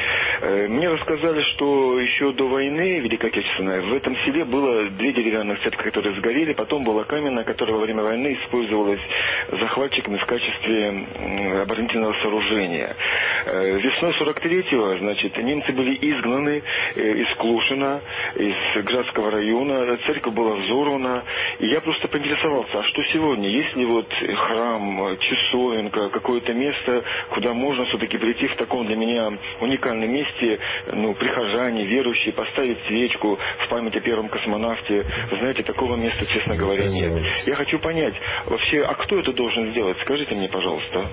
Э, мне рассказали, что еще до войны Великой Отечественной в этом селе было две деревянных церкви, которые сгорели, потом была каменная, которая во время войны использовалась захватчиками в качестве э, оборонительного сооружения. Э, весной сорок третьего, значит, немцы были изгнаны э, из Клушина, из Гжатского района, церковь была взорвана, и я просто поинтересовался, а что сегодня? Есть ли вот храм, часовенка, какое-то место, куда можно все-таки прийти в таком для меня уникальном месте, ну, прихожане, верующие, поставить свечку в память о первом космонавте? Вы знаете, такого места, честно говоря, нет. Я хочу понять, вообще, а кто это должен сделать? Скажите мне, пожалуйста.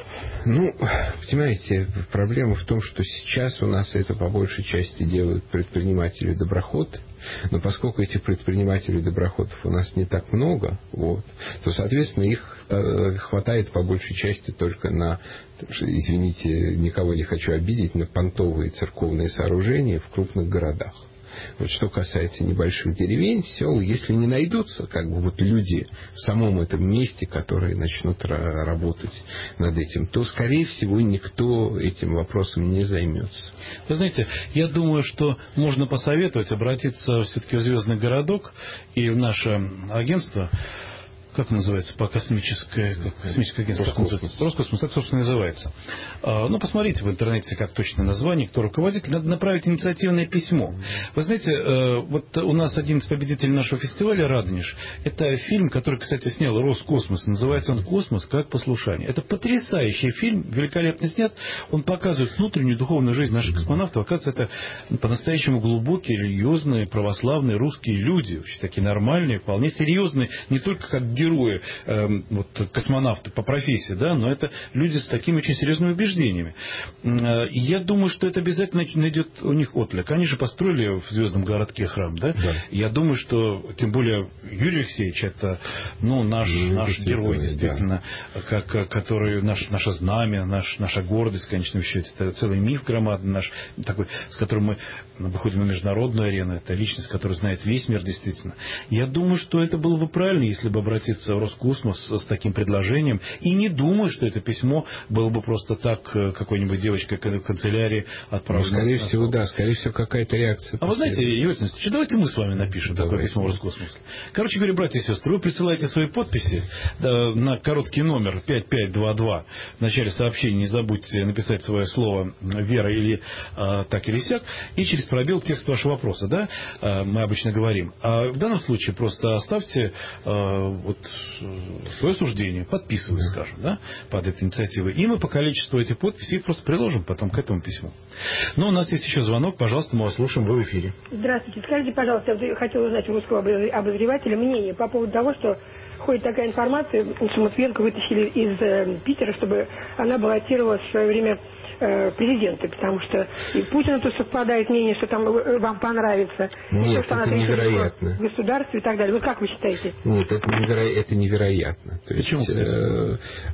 Ну, понимаете, проблема в том, что сейчас у нас это по большей части делают предприниматели доброхоты, но поскольку этих предпринимателей доброходов у нас не так много, вот, то, соответственно, их хватает по большей части только на, извините, никого не хочу обидеть, на понтовые церковные сооружения в крупных городах. Вот что касается небольших деревень, сел, если не найдутся как бы вот люди в самом этом месте, которые начнут работать над этим, то, скорее всего, никто этим вопросом не займется. Вы знаете, я думаю, что можно посоветовать обратиться все-таки в Звездный городок и в наше агентство. Как называется? По космическое, как, космическое агентство. Роскосмос. Роскосмос, так, собственно, называется. А, ну, посмотрите в интернете, как точное название, кто руководитель. Надо направить инициативное письмо. Вы знаете, э, вот у нас один из победителей нашего фестиваля «Радонеж». Это фильм, который, кстати, снял Роскосмос. Называется он «Космос как послушание». Это потрясающий фильм, великолепно снят. Он показывает внутреннюю духовную жизнь наших космонавтов. Оказывается, это по-настоящему глубокие, религиозные, православные русские люди. Вообще такие нормальные, вполне серьезные. Не только как герои, э, вот, космонавты по профессии, да, но это люди с такими очень серьезными убеждениями. Э, я думаю, что это обязательно найдет у них отклик. Они же построили в Звездном городке храм, да? Да. Я думаю, что, тем более, Юрий Алексеевич, это, ну, наш, наш герой, действительно, да. как, который, наш, наше знамя, наш, наша гордость, в конечном счете. Это целый миф громадный наш, такой, с которым мы выходим на международную арену. Это личность, которая знает весь мир, действительно. Я думаю, что это было бы правильно, если бы обратиться в Роскосмос с таким предложением. И не думаю, что это письмо было бы просто так какой-нибудь девочкой в канцелярии отправлено. Ну, скорее всего, да. Скорее всего, какая-то реакция. А вы знаете, Юрий Александрович, давайте мы с вами напишем Давайте. такое письмо в Роскосмос. Короче говоря, братья и сестры, вы присылаете свои подписи да, на короткий номер пять пять два два. В начале сообщения не забудьте написать свое слово «Вера» или а, так или сяк. И через пробел текст вашего вопроса. Да? А, мы обычно говорим. А в данном случае просто оставьте а, вот свое суждение, подписывай, скажем, да, под этой инициативой. И мы по количеству этих подписей их просто приложим потом к этому письму. Но у нас есть еще звонок, пожалуйста, мы вас слушаем, вы в эфире. Здравствуйте. Скажите, пожалуйста, я хотела узнать у русского обозревателя мнение по поводу того, что ходит такая информация, что Матвиенко вытащили из э, Питера, чтобы она баллотировалась в свое время президенты, потому что и Путину тут совпадает мнение, что там вам понравится. Нет, то, это невероятно. Государство и так далее. Вы как вы считаете? Нет, это, неверо... это невероятно. То Почему, есть, э,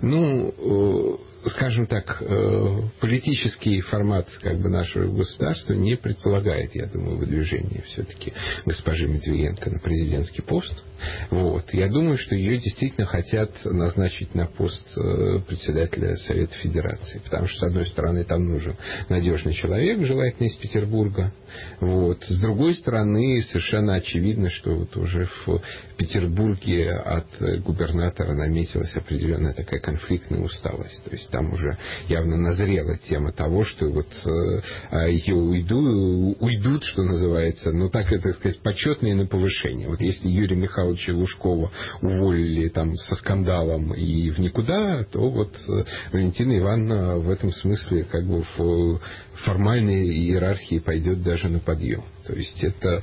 ну, э, скажем так, э, политический формат как бы нашего государства не предполагает, я думаю, выдвижение все-таки госпожи Матвиенко на президентский пост. Вот. Я думаю, что ее действительно хотят назначить на пост э, председателя Совета Федерации, потому что, с одной стороны, там нужен надежный человек, желательно из Петербурга. Вот. С другой стороны, совершенно очевидно, что вот уже в Петербурге от губернатора наметилась определенная такая конфликтная усталость. То есть там уже явно назрела тема того, что вот э, ее уйду, уйдут, что называется, ну так, так сказать, почетные на повышение. Вот если Юрия Михайловича Лужкова уволили там со скандалом и в никуда, то вот Валентина Ивановна в этом смысле как бы в формальной иерархии пойдет даже на подъем. То есть это,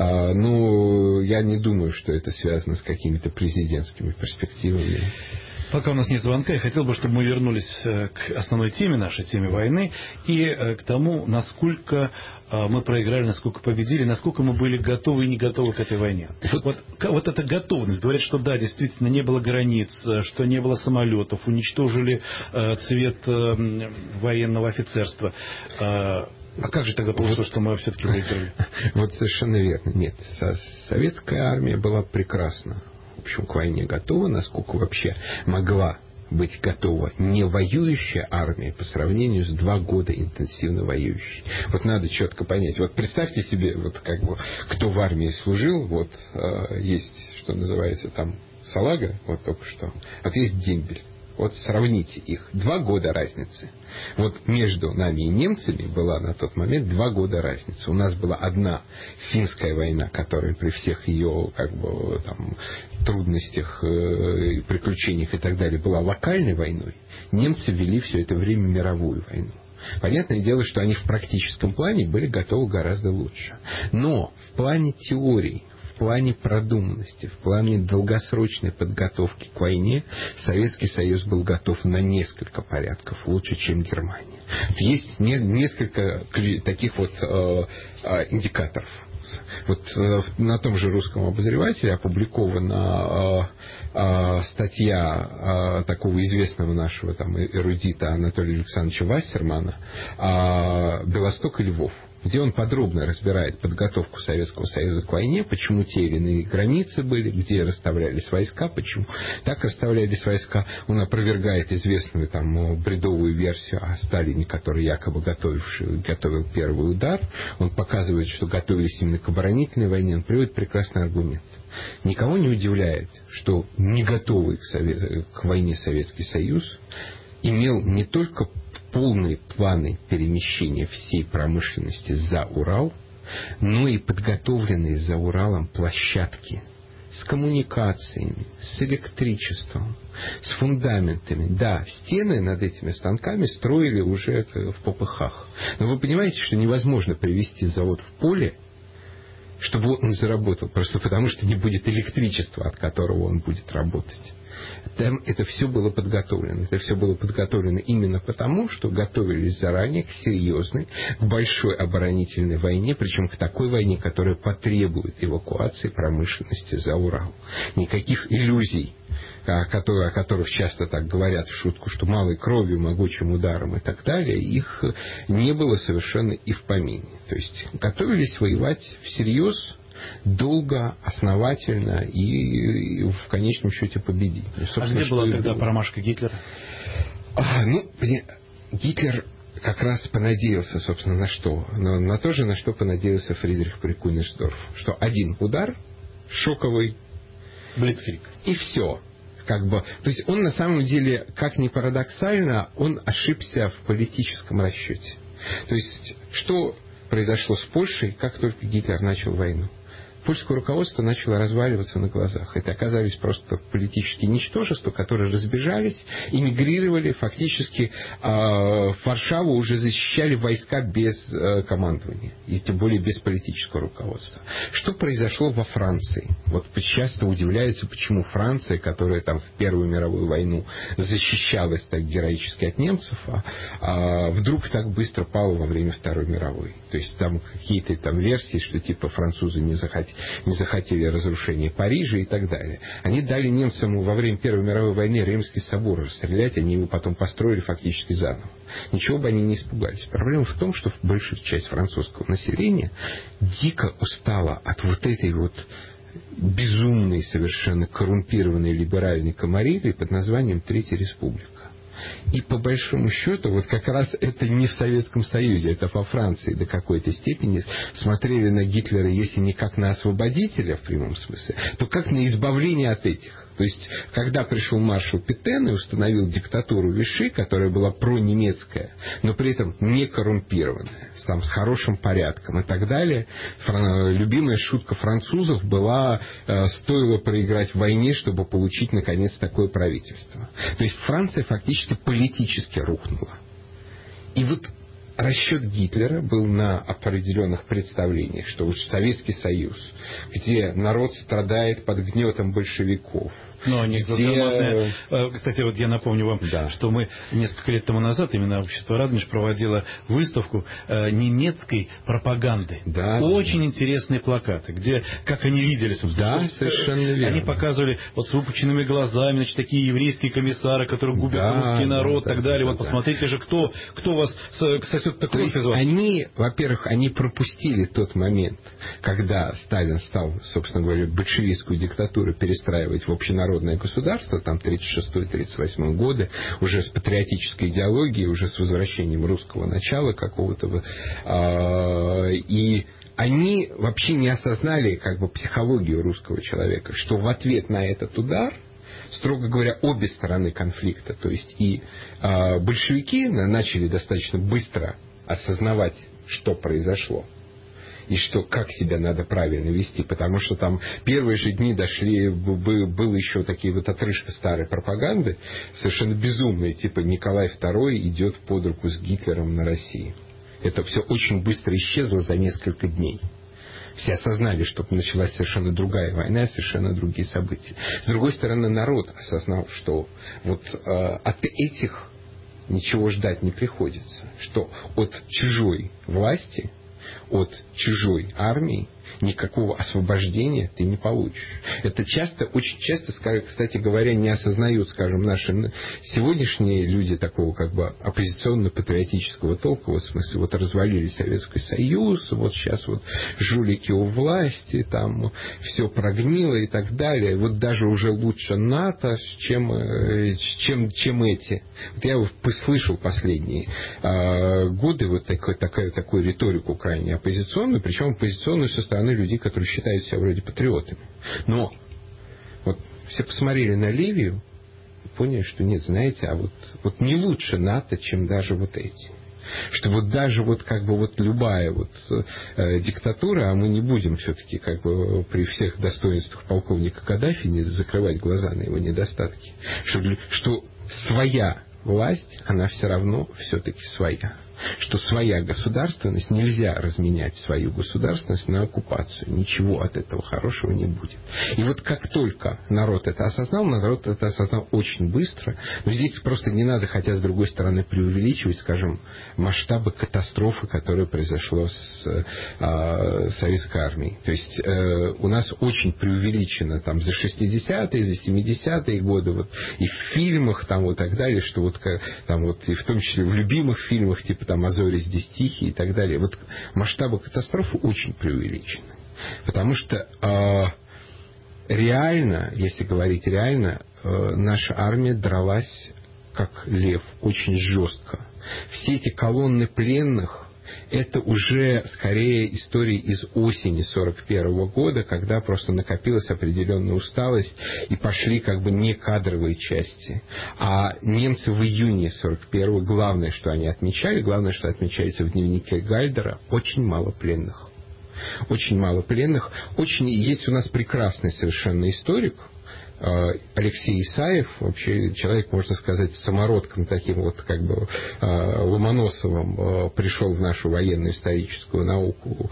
ну, я не думаю, что это связано с какими-то президентскими перспективами. Пока у нас нет звонка, я хотел бы, чтобы мы вернулись к основной теме, нашей теме войны, и к тому, насколько мы проиграли, насколько победили, насколько мы были готовы и не готовы к этой войне. Вот, вот эта готовность. Говорят, что да, действительно, не было границ, что не было самолетов, уничтожили цвет военного офицерства. А как же тогда получилось, что мы все-таки выиграли? Вот совершенно верно. Нет, советская армия была прекрасна. В общем, к войне готова, насколько вообще могла быть готова не воюющая армия по сравнению с два года интенсивно воюющей. Вот надо четко понять. Вот представьте себе, вот как бы, кто в армии служил, вот э, есть, что называется, там салага, вот только что, вот есть дембель. Вот сравните их. Два года разницы. Вот между нами и немцами была на тот момент два года разницы. У нас была одна финская война, которая при всех ее как бы, там, трудностях, э, приключениях и так далее была локальной войной. Немцы вели все это время мировую войну. Понятное дело, что они в практическом плане были готовы гораздо лучше. Но в плане теории, в плане продуманности, в плане долгосрочной подготовки к войне Советский Союз был готов на несколько порядков лучше, чем Германия. Есть несколько таких вот э, э, индикаторов. Вот э, на том же «Русском обозревателе» опубликована э, э, статья э, такого известного нашего там, эрудита Анатолия Александровича Вассермана э, «Белосток и Львов», где он подробно разбирает подготовку Советского Союза к войне, почему те или иные границы были, где расставлялись войска, почему так расставлялись войска. Он опровергает известную там бредовую версию о Сталине, который якобы готовивший, готовил первый удар. Он показывает, что готовились именно к оборонительной войне. Он приводит прекрасный аргумент. Никого не удивляет, что не готовый к, Совет... к войне Советский Союз имел не только полные планы перемещения всей промышленности за Урал, но и подготовленные за Уралом площадки с коммуникациями, с электричеством, с фундаментами. Да, стены над этими станками строили уже в попыхах. Но вы понимаете, что невозможно привести завод в поле, чтобы он заработал, просто потому что не будет электричества, от которого он будет работать. Там это все было подготовлено. Это все было подготовлено именно потому, что готовились заранее к серьезной, к большой оборонительной войне, причем к такой войне, которая потребует эвакуации промышленности за Урал. Никаких иллюзий, о которых, о которых часто так говорят в шутку, что малой кровью, могучим ударом и так далее, их не было совершенно и в помине. То есть готовились воевать всерьез, долго, основательно и в конечном счете победить. Ну, а где была тогда промашка Гитлера? А, ну, Гитлер как раз понадеялся, собственно, на что? На, на то же, на что понадеялся Фридрих Кунигсдорф. Что один удар, шоковый, блицкриг. И все. Как бы, то есть он на самом деле, как ни парадоксально, он ошибся в политическом расчете. То есть, что произошло с Польшей, как только Гитлер начал войну? Польское руководство начало разваливаться на глазах. Это оказались просто политические ничтожества, которые разбежались, эмигрировали, фактически э, в Варшаву уже защищали войска без э, командования, и тем более без политического руководства. Что произошло во Франции? Вот часто удивляются, почему Франция, которая там в Первую мировую войну защищалась так героически от немцев, а, а вдруг так быстро пала во время Второй мировой. То есть там какие-то там версии, что типа французы не захотели не захотели разрушения Парижа и так далее. Они дали немцам во время Первой мировой войны Римский собор расстрелять, они его потом построили фактически заново. Ничего бы они не испугались. Проблема в том, что большая часть французского населения дико устала от вот этой вот безумной, совершенно коррумпированной либеральной комарилии под названием Третья Республика. И по большому счету, вот как раз это не в Советском Союзе, это во Франции до какой-то степени смотрели на Гитлера, если не как на освободителя в прямом смысле, то как на избавление от этих. То есть, когда пришел маршал Петен и установил диктатуру Виши, которая была пронемецкая, но при этом не коррумпированная, там, с хорошим порядком и так далее, фран... любимая шутка французов была, э, стоило проиграть в войне, чтобы получить, наконец, такое правительство. То есть, Франция фактически политически рухнула. И вот расчет Гитлера был на определенных представлениях, что уж Советский Союз, где народ страдает под гнетом большевиков. Но они где... Кстати, вот я напомню вам, да. что мы несколько лет тому назад именно общество Радонеж проводило выставку э, немецкой пропаганды. Да, Очень да. интересные плакаты, где, как они видели, да, что, совершенно верно. Они показывали вот с выпученными глазами, значит, такие еврейские комиссары, которые губят да, русский народ и да, так да, далее. Да, вот да, посмотрите да. же, кто, кто вас сосет-то кровь из вас. Они, во-первых, они пропустили тот момент, когда Сталин стал, собственно говоря, большевистскую диктатуру перестраивать в общенародное государство, там тридцать шестой — тридцать восьмой годы, уже с патриотической идеологией, уже с возвращением русского начала какого-то. Э, и они вообще не осознали как бы психологию русского человека, что в ответ на этот удар, строго говоря, обе стороны конфликта, то есть и э, большевики начали достаточно быстро осознавать, что произошло. И что, как себя надо правильно вести. Потому что там первые же дни дошли, был еще такие вот отрыжка старой пропаганды, совершенно безумные, типа Николай второй идет под руку с Гитлером на России. Это все очень быстро исчезло за несколько дней. Все осознали, что началась совершенно другая война, совершенно другие события. С другой стороны, народ осознал, что вот э, от этих ничего ждать не приходится. Что от чужой власти, от чужой армии никакого освобождения ты не получишь. Это часто, очень часто, кстати говоря, не осознают, скажем, наши сегодняшние люди такого как бы оппозиционно-патриотического толка, вот в смысле, вот развалили Советский Союз, вот сейчас вот жулики у власти, там все прогнило и так далее. Вот даже уже лучше НАТО, чем, чем, чем эти. Вот я слышал последние э, годы вот такой, такую, такую риторику крайне оппозиционную, причем оппозиционную со стороны людей, которые считают себя вроде патриотами. Но вот все посмотрели на Ливию и поняли, что нет, знаете, а вот, вот не лучше НАТО, чем даже вот эти. Что вот даже вот как бы вот любая вот э, диктатура, а мы не будем все-таки как бы при всех достоинствах полковника Каддафи не закрывать глаза на его недостатки, что, что своя власть, она все равно все-таки своя. Что своя государственность, нельзя разменять свою государственность на оккупацию. Ничего от этого хорошего не будет. И вот как только народ это осознал, народ это осознал очень быстро. Но здесь просто не надо, хотя с другой стороны преувеличивать, скажем, масштабы катастрофы, которая произошла с э, советской армией. То есть э, у нас очень преувеличено там за шестидесятые, за семидесятые годы, вот, и в фильмах там вот так далее, что вот там вот и в том числе в любимых фильмах типа там «Азори здесь тихие» и так далее. Вот масштабы катастрофы очень преувеличены. Потому что э, реально, если говорить реально, э, наша армия дралась как лев, очень жестко. Все эти колонны пленных, это уже скорее история из осени сорок первого года, когда просто накопилась определенная усталость и пошли как бы не кадровые части. А немцы в июне сорок первого, главное, что они отмечали, главное, что отмечается в дневнике Гальдера, очень мало пленных. Очень мало пленных. Очень... Есть у нас прекрасный совершенно историк, Алексей Исаев, вообще человек, можно сказать, самородком таким вот как бы Ломоносовым пришел в нашу военно-историческую науку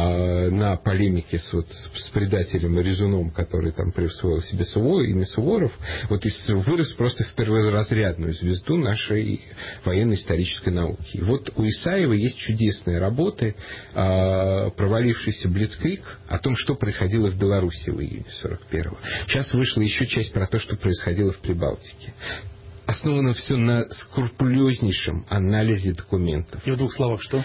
на полемике с, вот, с предателем Резуном, который там присвоил себе Суворов, имя Суворов, вот и вырос просто в перворазрядную звезду нашей военно-исторической науки. И вот у Исаева есть чудесные работы, провалившийся Блицкриг, о том, что происходило в Беларуси в июне сорок первого. Сейчас вышла еще часть про то, что происходило в Прибалтике. Основано все на скрупулезнейшем анализе документов. И в двух словах что?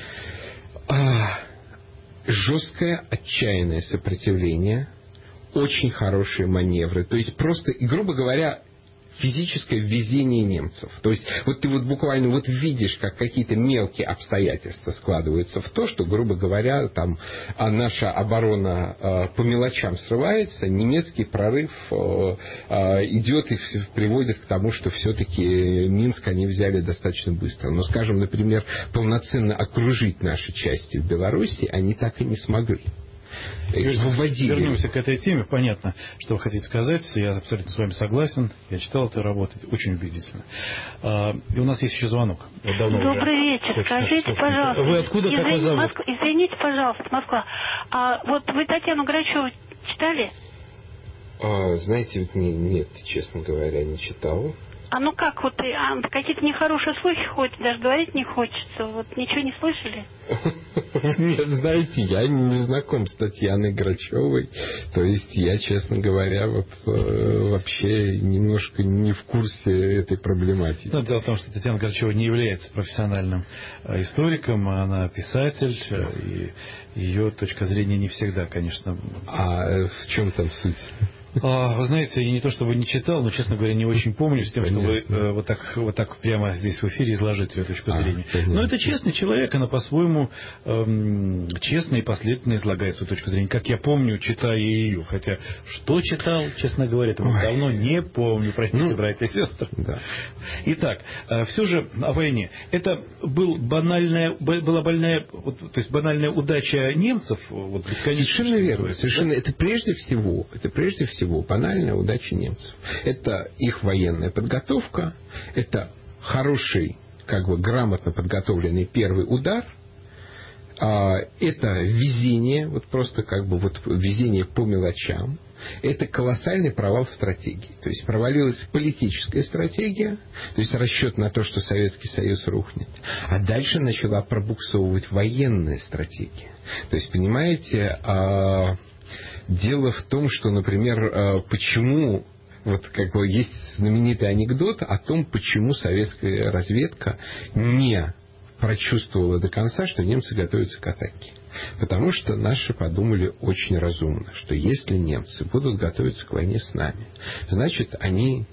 А, жесткое, отчаянное сопротивление, очень хорошие маневры. То есть просто, грубо говоря, физическое ввезение немцев. То есть вот ты вот буквально вот видишь, как какие-то мелкие обстоятельства складываются в то, что, грубо говоря, там а наша оборона э, по мелочам срывается, немецкий прорыв э, э, идет и приводит к тому, что все-таки Минск они взяли достаточно быстро. Но, скажем, например, полноценно окружить наши части в Беларуси они так и не смогли. выводили. Вернемся к этой теме. Понятно, что вы хотите сказать. Я абсолютно с вами согласен. Я читал эту работу. Очень убедительно. А, и у нас есть еще звонок. Вот давно Добрый уже. вечер. Хочется, Скажите, что пожалуйста. Вы откуда, как вас зовут? Москва, извините, пожалуйста, Москва. А вот вы Татьяну Грачеву читали? А, знаете, вот не, нет, честно говоря, не читал. А ну как, вот а, какие-то нехорошие слухи ходят, даже говорить не хочется. Вот ничего не слышали? Нет, знаете, я не знаком с Татьяной Грачевой. То есть я, честно говоря, вот э, вообще немножко не в курсе этой проблематики. Но дело в том, что Татьяна Грачева не является профессиональным э, историком, она писатель, э, и ее точка зрения не всегда, конечно. А э, в чем там суть? А, вы знаете, я не то чтобы не читал, но, честно говоря, не очень помню с тем, чтобы э, вот, так, вот так прямо здесь в эфире изложить ее точку а, зрения. понятно. Но это честный человек, она по-своему эм, честно и последовательно излагает свою точку зрения. Как я помню, читая ее. Хотя, что читал, честно говоря, это давно не помню. Простите, ну, братья и сестры. Да. Итак, э, все же о войне. Это был банальная, была больная, вот, то есть банальная удача немцев. Вот, совершенно верно. Совершенно. Да? Это прежде всего, это прежде всего банальная удача немцев. Это их военная подготовка, это хороший, как бы грамотно подготовленный первый удар, это везение, вот просто как бы вот везение по мелочам, это колоссальный провал в стратегии. То есть провалилась политическая стратегия, то есть расчет на то, что Советский Союз рухнет. А дальше начала пробуксовывать военная стратегия. То есть, понимаете, дело в том, что, например, почему, вот как бы есть знаменитый анекдот о том, почему советская разведка не прочувствовала до конца, что немцы готовятся к атаке. Потому что наши подумали очень разумно, что если немцы будут готовиться к войне с нами, значит, они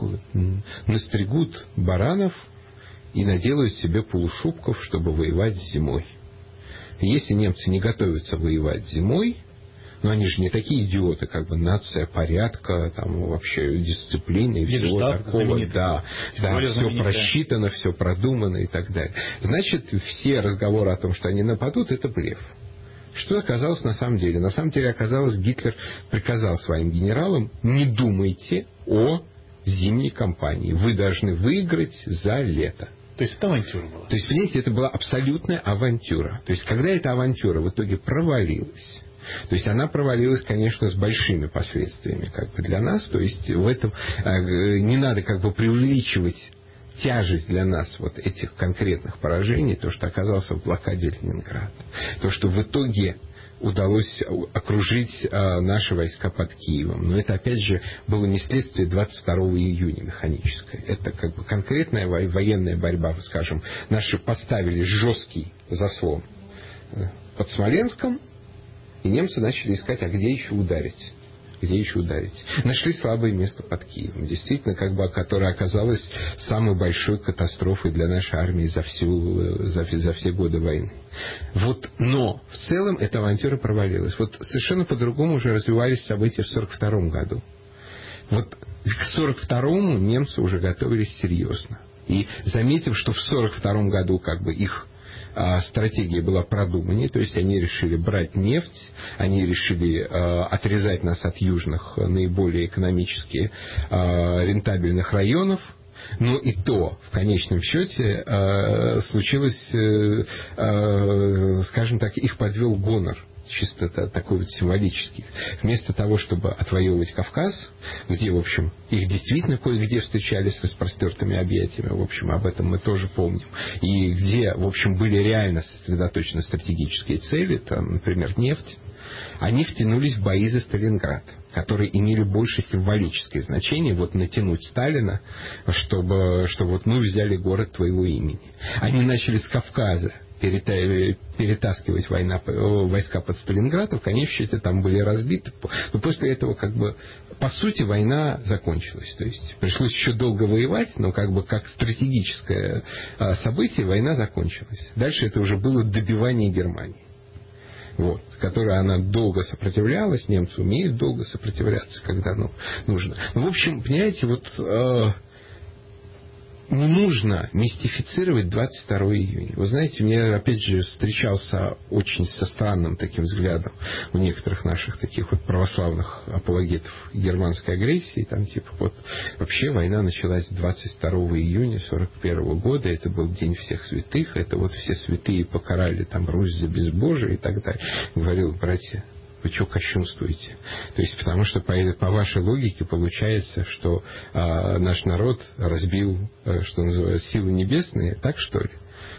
настригут баранов и наделают себе полушубков, чтобы воевать зимой. Если немцы не готовятся воевать зимой, но они же не такие идиоты, как бы нация порядка, там вообще дисциплины и всего такого. Да, да, все просчитано, все продумано и так далее. Значит, все разговоры о том, что они нападут, это блеф. Что оказалось на самом деле? На самом деле оказалось, Гитлер приказал своим генералам: не думайте о зимней кампании. Вы должны выиграть за лето. То есть это авантюра была? То есть, понимаете, это была абсолютная авантюра. То есть, когда эта авантюра в итоге провалилась, то есть она провалилась, конечно, с большими последствиями как бы для нас. То есть в этом э, не надо как бы преувеличивать тяжесть для нас вот этих конкретных поражений, то, что оказался в блокаде Ленинграда, то, что в итоге удалось окружить э, наши войска под Киевом. Но это, опять же, было не следствие двадцать второго июня механическое. Это как бы конкретная во- военная борьба, скажем. Наши поставили жесткий заслон под Смоленском, и немцы начали искать, а где еще ударить. Где еще ударить. Нашли слабое место под Киевом. Действительно, как бы, которое оказалось самой большой катастрофой для нашей армии за, всю, за, за все годы войны. Вот, но в целом эта авантюра провалилась. Вот совершенно по-другому уже развивались события в сорок втором году. Вот к сорок второму немцы уже готовились серьезно. И заметив, что в сорок втором году как бы их А стратегия была продуманнее, то есть они решили брать нефть, они решили э, отрезать нас от южных, наиболее экономически э, рентабельных районов, но и то в конечном счете э, случилось, э, э, скажем так, их подвел гонор. Чисто такой вот символический. Вместо того, чтобы отвоевывать Кавказ, где, в общем, их действительно кое-где встречали с распростертыми объятиями, в общем, об этом мы тоже помним, и где, в общем, были реально сосредоточены стратегические цели, там, например, нефть, они втянулись в бои за Сталинград, которые имели больше символическое значение, вот натянуть Сталина, чтобы, чтобы вот мы взяли город твоего имени. Они начали с Кавказа перетаскивать война, войска под Сталинград, в конечном счете там были разбиты. Но после этого, как бы, по сути, война закончилась. То есть пришлось еще долго воевать, но как бы как стратегическое событие война закончилась. Дальше это уже было добивание Германии. Вот, которой она долго сопротивлялась, немцы умеют долго сопротивляться, когда ну, нужно. Ну, в общем, понимаете, вот э, не нужно мистифицировать двадцать второго июня. Вы знаете, мне, опять же, встречался очень со странным таким взглядом у некоторых наших таких вот православных апологетов германской агрессии. Там типа вот вообще война началась двадцать второго июня сорок первого года. Это был День всех святых. Это вот все святые покарали там Русь за безбожие и так далее. Говорил, братья, вы что кощунствуете? То есть, потому что по, по вашей логике получается, что а, наш народ разбил, а, что называется, силы небесные, так что ли?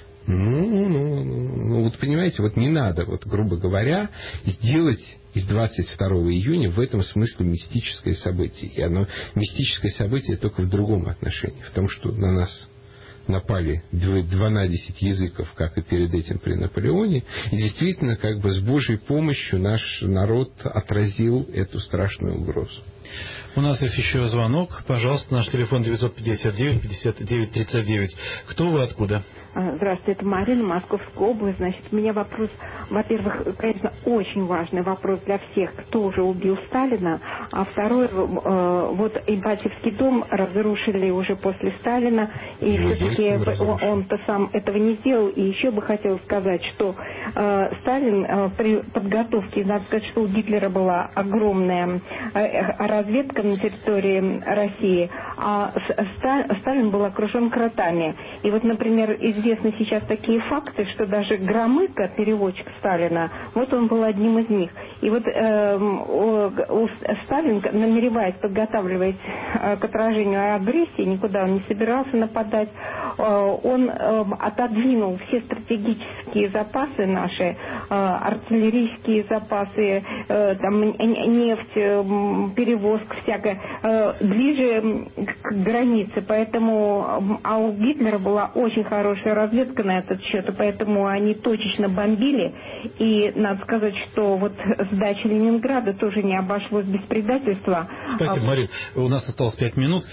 Ну, ну, ну, ну, вот понимаете, вот не надо, вот, грубо говоря, сделать из двадцать второго июня в этом смысле мистическое событие. И оно мистическое событие только в другом отношении, в том, что на нас напали двенадцать языков, как и перед этим при Наполеоне, и действительно, как бы с Божьей помощью наш народ отразил эту страшную угрозу. У нас есть еще звонок. Пожалуйста, наш телефон девятьсот пятьдесят девять пятьдесят девять тридцать девять. Кто вы, откуда? Здравствуйте, это Марина, Московская область. Значит, у меня вопрос, во-первых, конечно, очень важный вопрос для всех, кто уже убил Сталина. А второй, вот Ипатьевский дом разрушили уже после Сталина, и все-таки он-то сам этого не сделал. И еще бы хотела сказать, что э, Сталин э, при подготовке, надо сказать, что у Гитлера была огромная э, разведка на территории России, а Сталин был окружен кротами. И вот, например, известны сейчас такие факты, что даже Громыко, переводчик Сталина, вот он был одним из них. И вот э, у, у Сталин, намереваясь, подготавливаясь э, к отражению агрессии, никуда он не собирался нападать, э, он э, отодвинул все стратегические запасы наши, э, артиллерийские запасы, э, там, нефть, э, перевозка всякая, э, ближе к границе. Поэтому, а у Гитлера была очень хорошая разведка на этот счет, и поэтому они точечно бомбили. И надо сказать, что вот сдача Ленинграда тоже не обошлось без предательства. Спасибо, Марина. У нас осталось пять минут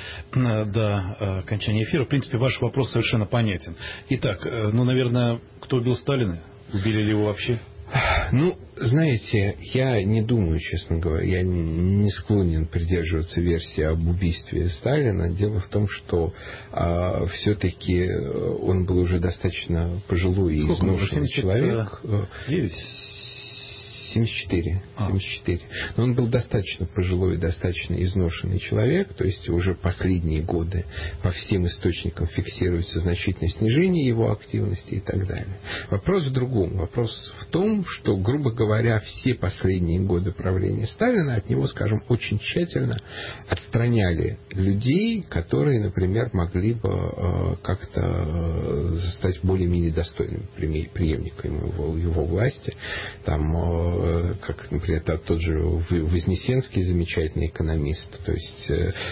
до окончания эфира. В принципе, ваш вопрос совершенно понятен. Итак, ну, наверное, кто убил Сталина? Убили ли его вообще? Ну, знаете, я не думаю, честно говоря, я не склонен придерживаться версии об убийстве Сталина. Дело в том, что а, все-таки он был уже достаточно пожилой и изношенный человек. девять семьдесят четыре. семьдесят четыре. Но он был достаточно пожилой, достаточно изношенный человек, то есть уже последние годы по всем источникам фиксируется значительное снижение его активности и так далее. Вопрос в другом. Вопрос в том, что, грубо говоря, все последние годы правления Сталина от него, скажем, очень тщательно отстраняли людей, которые, например, могли бы э, как-то э, стать более-менее достойными преемниками его, его власти. Там э, как, например, тот же Вознесенский, замечательный экономист, то есть,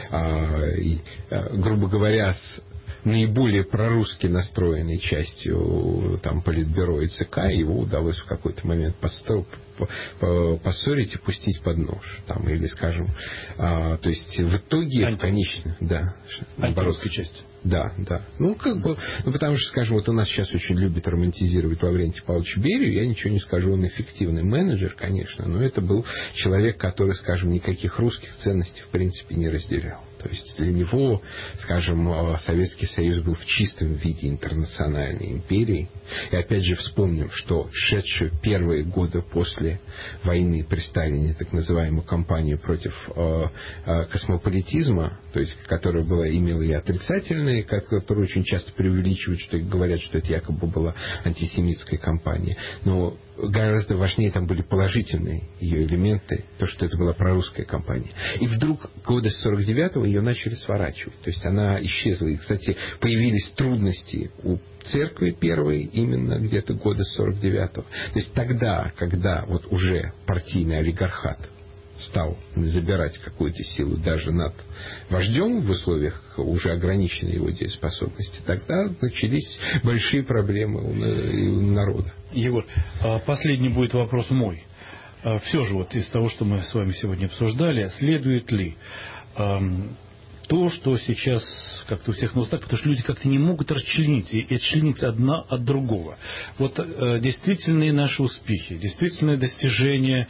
э, и, э, грубо говоря, с наиболее прорусски настроенной частью там, Политбюро и ЦК, его удалось в какой-то момент построить, поссорить и пустить под нож. Там, или, скажем, а, то есть в итоге, Анти... конечно, да. Антирусская часть. Да, да. Ну, как бы, ну, потому что, скажем, вот у нас сейчас очень любят романтизировать Лаврентия Павловича Берию, я ничего не скажу, он эффективный менеджер, конечно, но это был человек, который, скажем, никаких русских ценностей, в принципе, не разделял. То есть для него, скажем, Советский Союз был в чистом виде интернациональной империей. И опять же вспомним, что шедшую первые годы после войны при Сталине, так называемую кампанию против э, э, космополитизма, то есть которая была, имела и отрицательные, которые очень часто преувеличивают, что говорят, что это якобы была антисемитская кампания. Но гораздо важнее там были положительные ее элементы, то, что это была прорусская кампания. И вдруг года с сорок девятого ее начали сворачивать. То есть она исчезла. И, кстати, появились трудности у церкви первой именно где-то года с сорок девятого. То есть тогда, когда вот уже партийный олигархат стал забирать какую-то силу даже над вождем в условиях уже ограниченной его дееспособности, тогда начались большие проблемы у народа. Егор, последний будет вопрос мой. Все же вот из того, что мы с вами сегодня обсуждали, следует ли то, что сейчас как-то у всех на устах, потому что люди как-то не могут расчленить и отчленить одно от другого. Вот э, действительные наши успехи, действительные достижения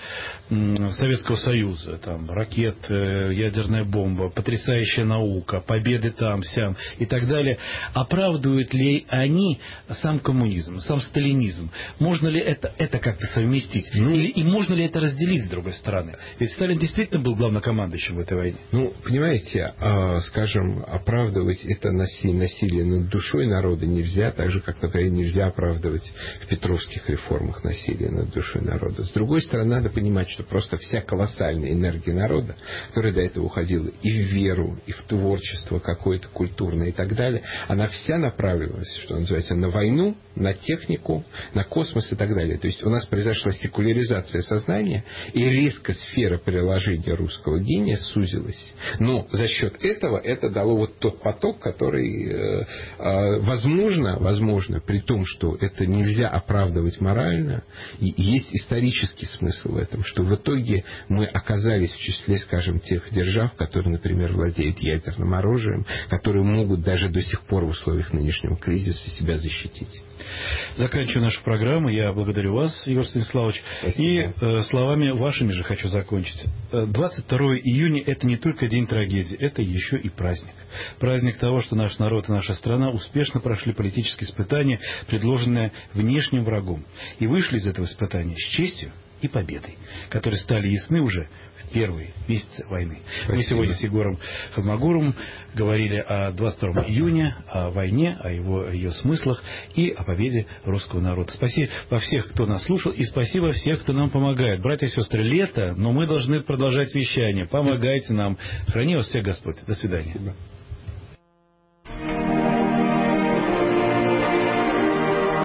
э, Советского Союза, там, ракет, э, ядерная бомба, потрясающая наука, победы там, сям и так далее, оправдывают ли они сам коммунизм, сам сталинизм? Можно ли это, это как-то совместить? Ну, Или, и можно ли это разделить с другой стороны? Ведь Сталин действительно был главнокомандующим в этой войне. Ну, понимаете, э, скажем, оправдывать это насилие, насилие над душой народа нельзя, так же, как, например, нельзя оправдывать в петровских реформах насилие над душой народа. С другой стороны, надо понимать, что просто вся колоссальная энергия народа, которая до этого уходила и в веру, и в творчество какое-то культурное и так далее, она вся направлялась, что называется, на войну, на технику, на космос и так далее. То есть у нас произошла секуляризация сознания, и резко сфера приложения русского гения сузилась. Но за счет этого это дало вот тот поток, который, э, э, возможно, возможно, при том, что это нельзя оправдывать морально, и есть исторический смысл в этом, что в итоге мы оказались в числе, скажем, тех держав, которые, например, владеют ядерным оружием, которые могут даже до сих пор в условиях нынешнего кризиса себя защитить. Заканчиваю нашу программу. Я благодарю вас, Егор Станиславович. Спасибо. И э, словами вашими же хочу закончить. двадцать второго июня это не только день трагедии, это еще и праздник. Праздник того, что наш народ и наша страна успешно прошли политические испытания, предложенные внешним врагом, и вышли из этого испытания с честью и победой, которые стали ясны уже в первые месяцы войны. Спасибо. Мы сегодня с Егором Холмогоровым говорили о двадцать второго июня, о войне, о его, о ее смыслах и о победе русского народа. Спасибо всех, кто нас слушал, и спасибо всех, кто нам помогает. Братья и сестры, лето, но мы должны продолжать вещание. Помогайте нам. Храни вас всех Господь. До свидания. Спасибо.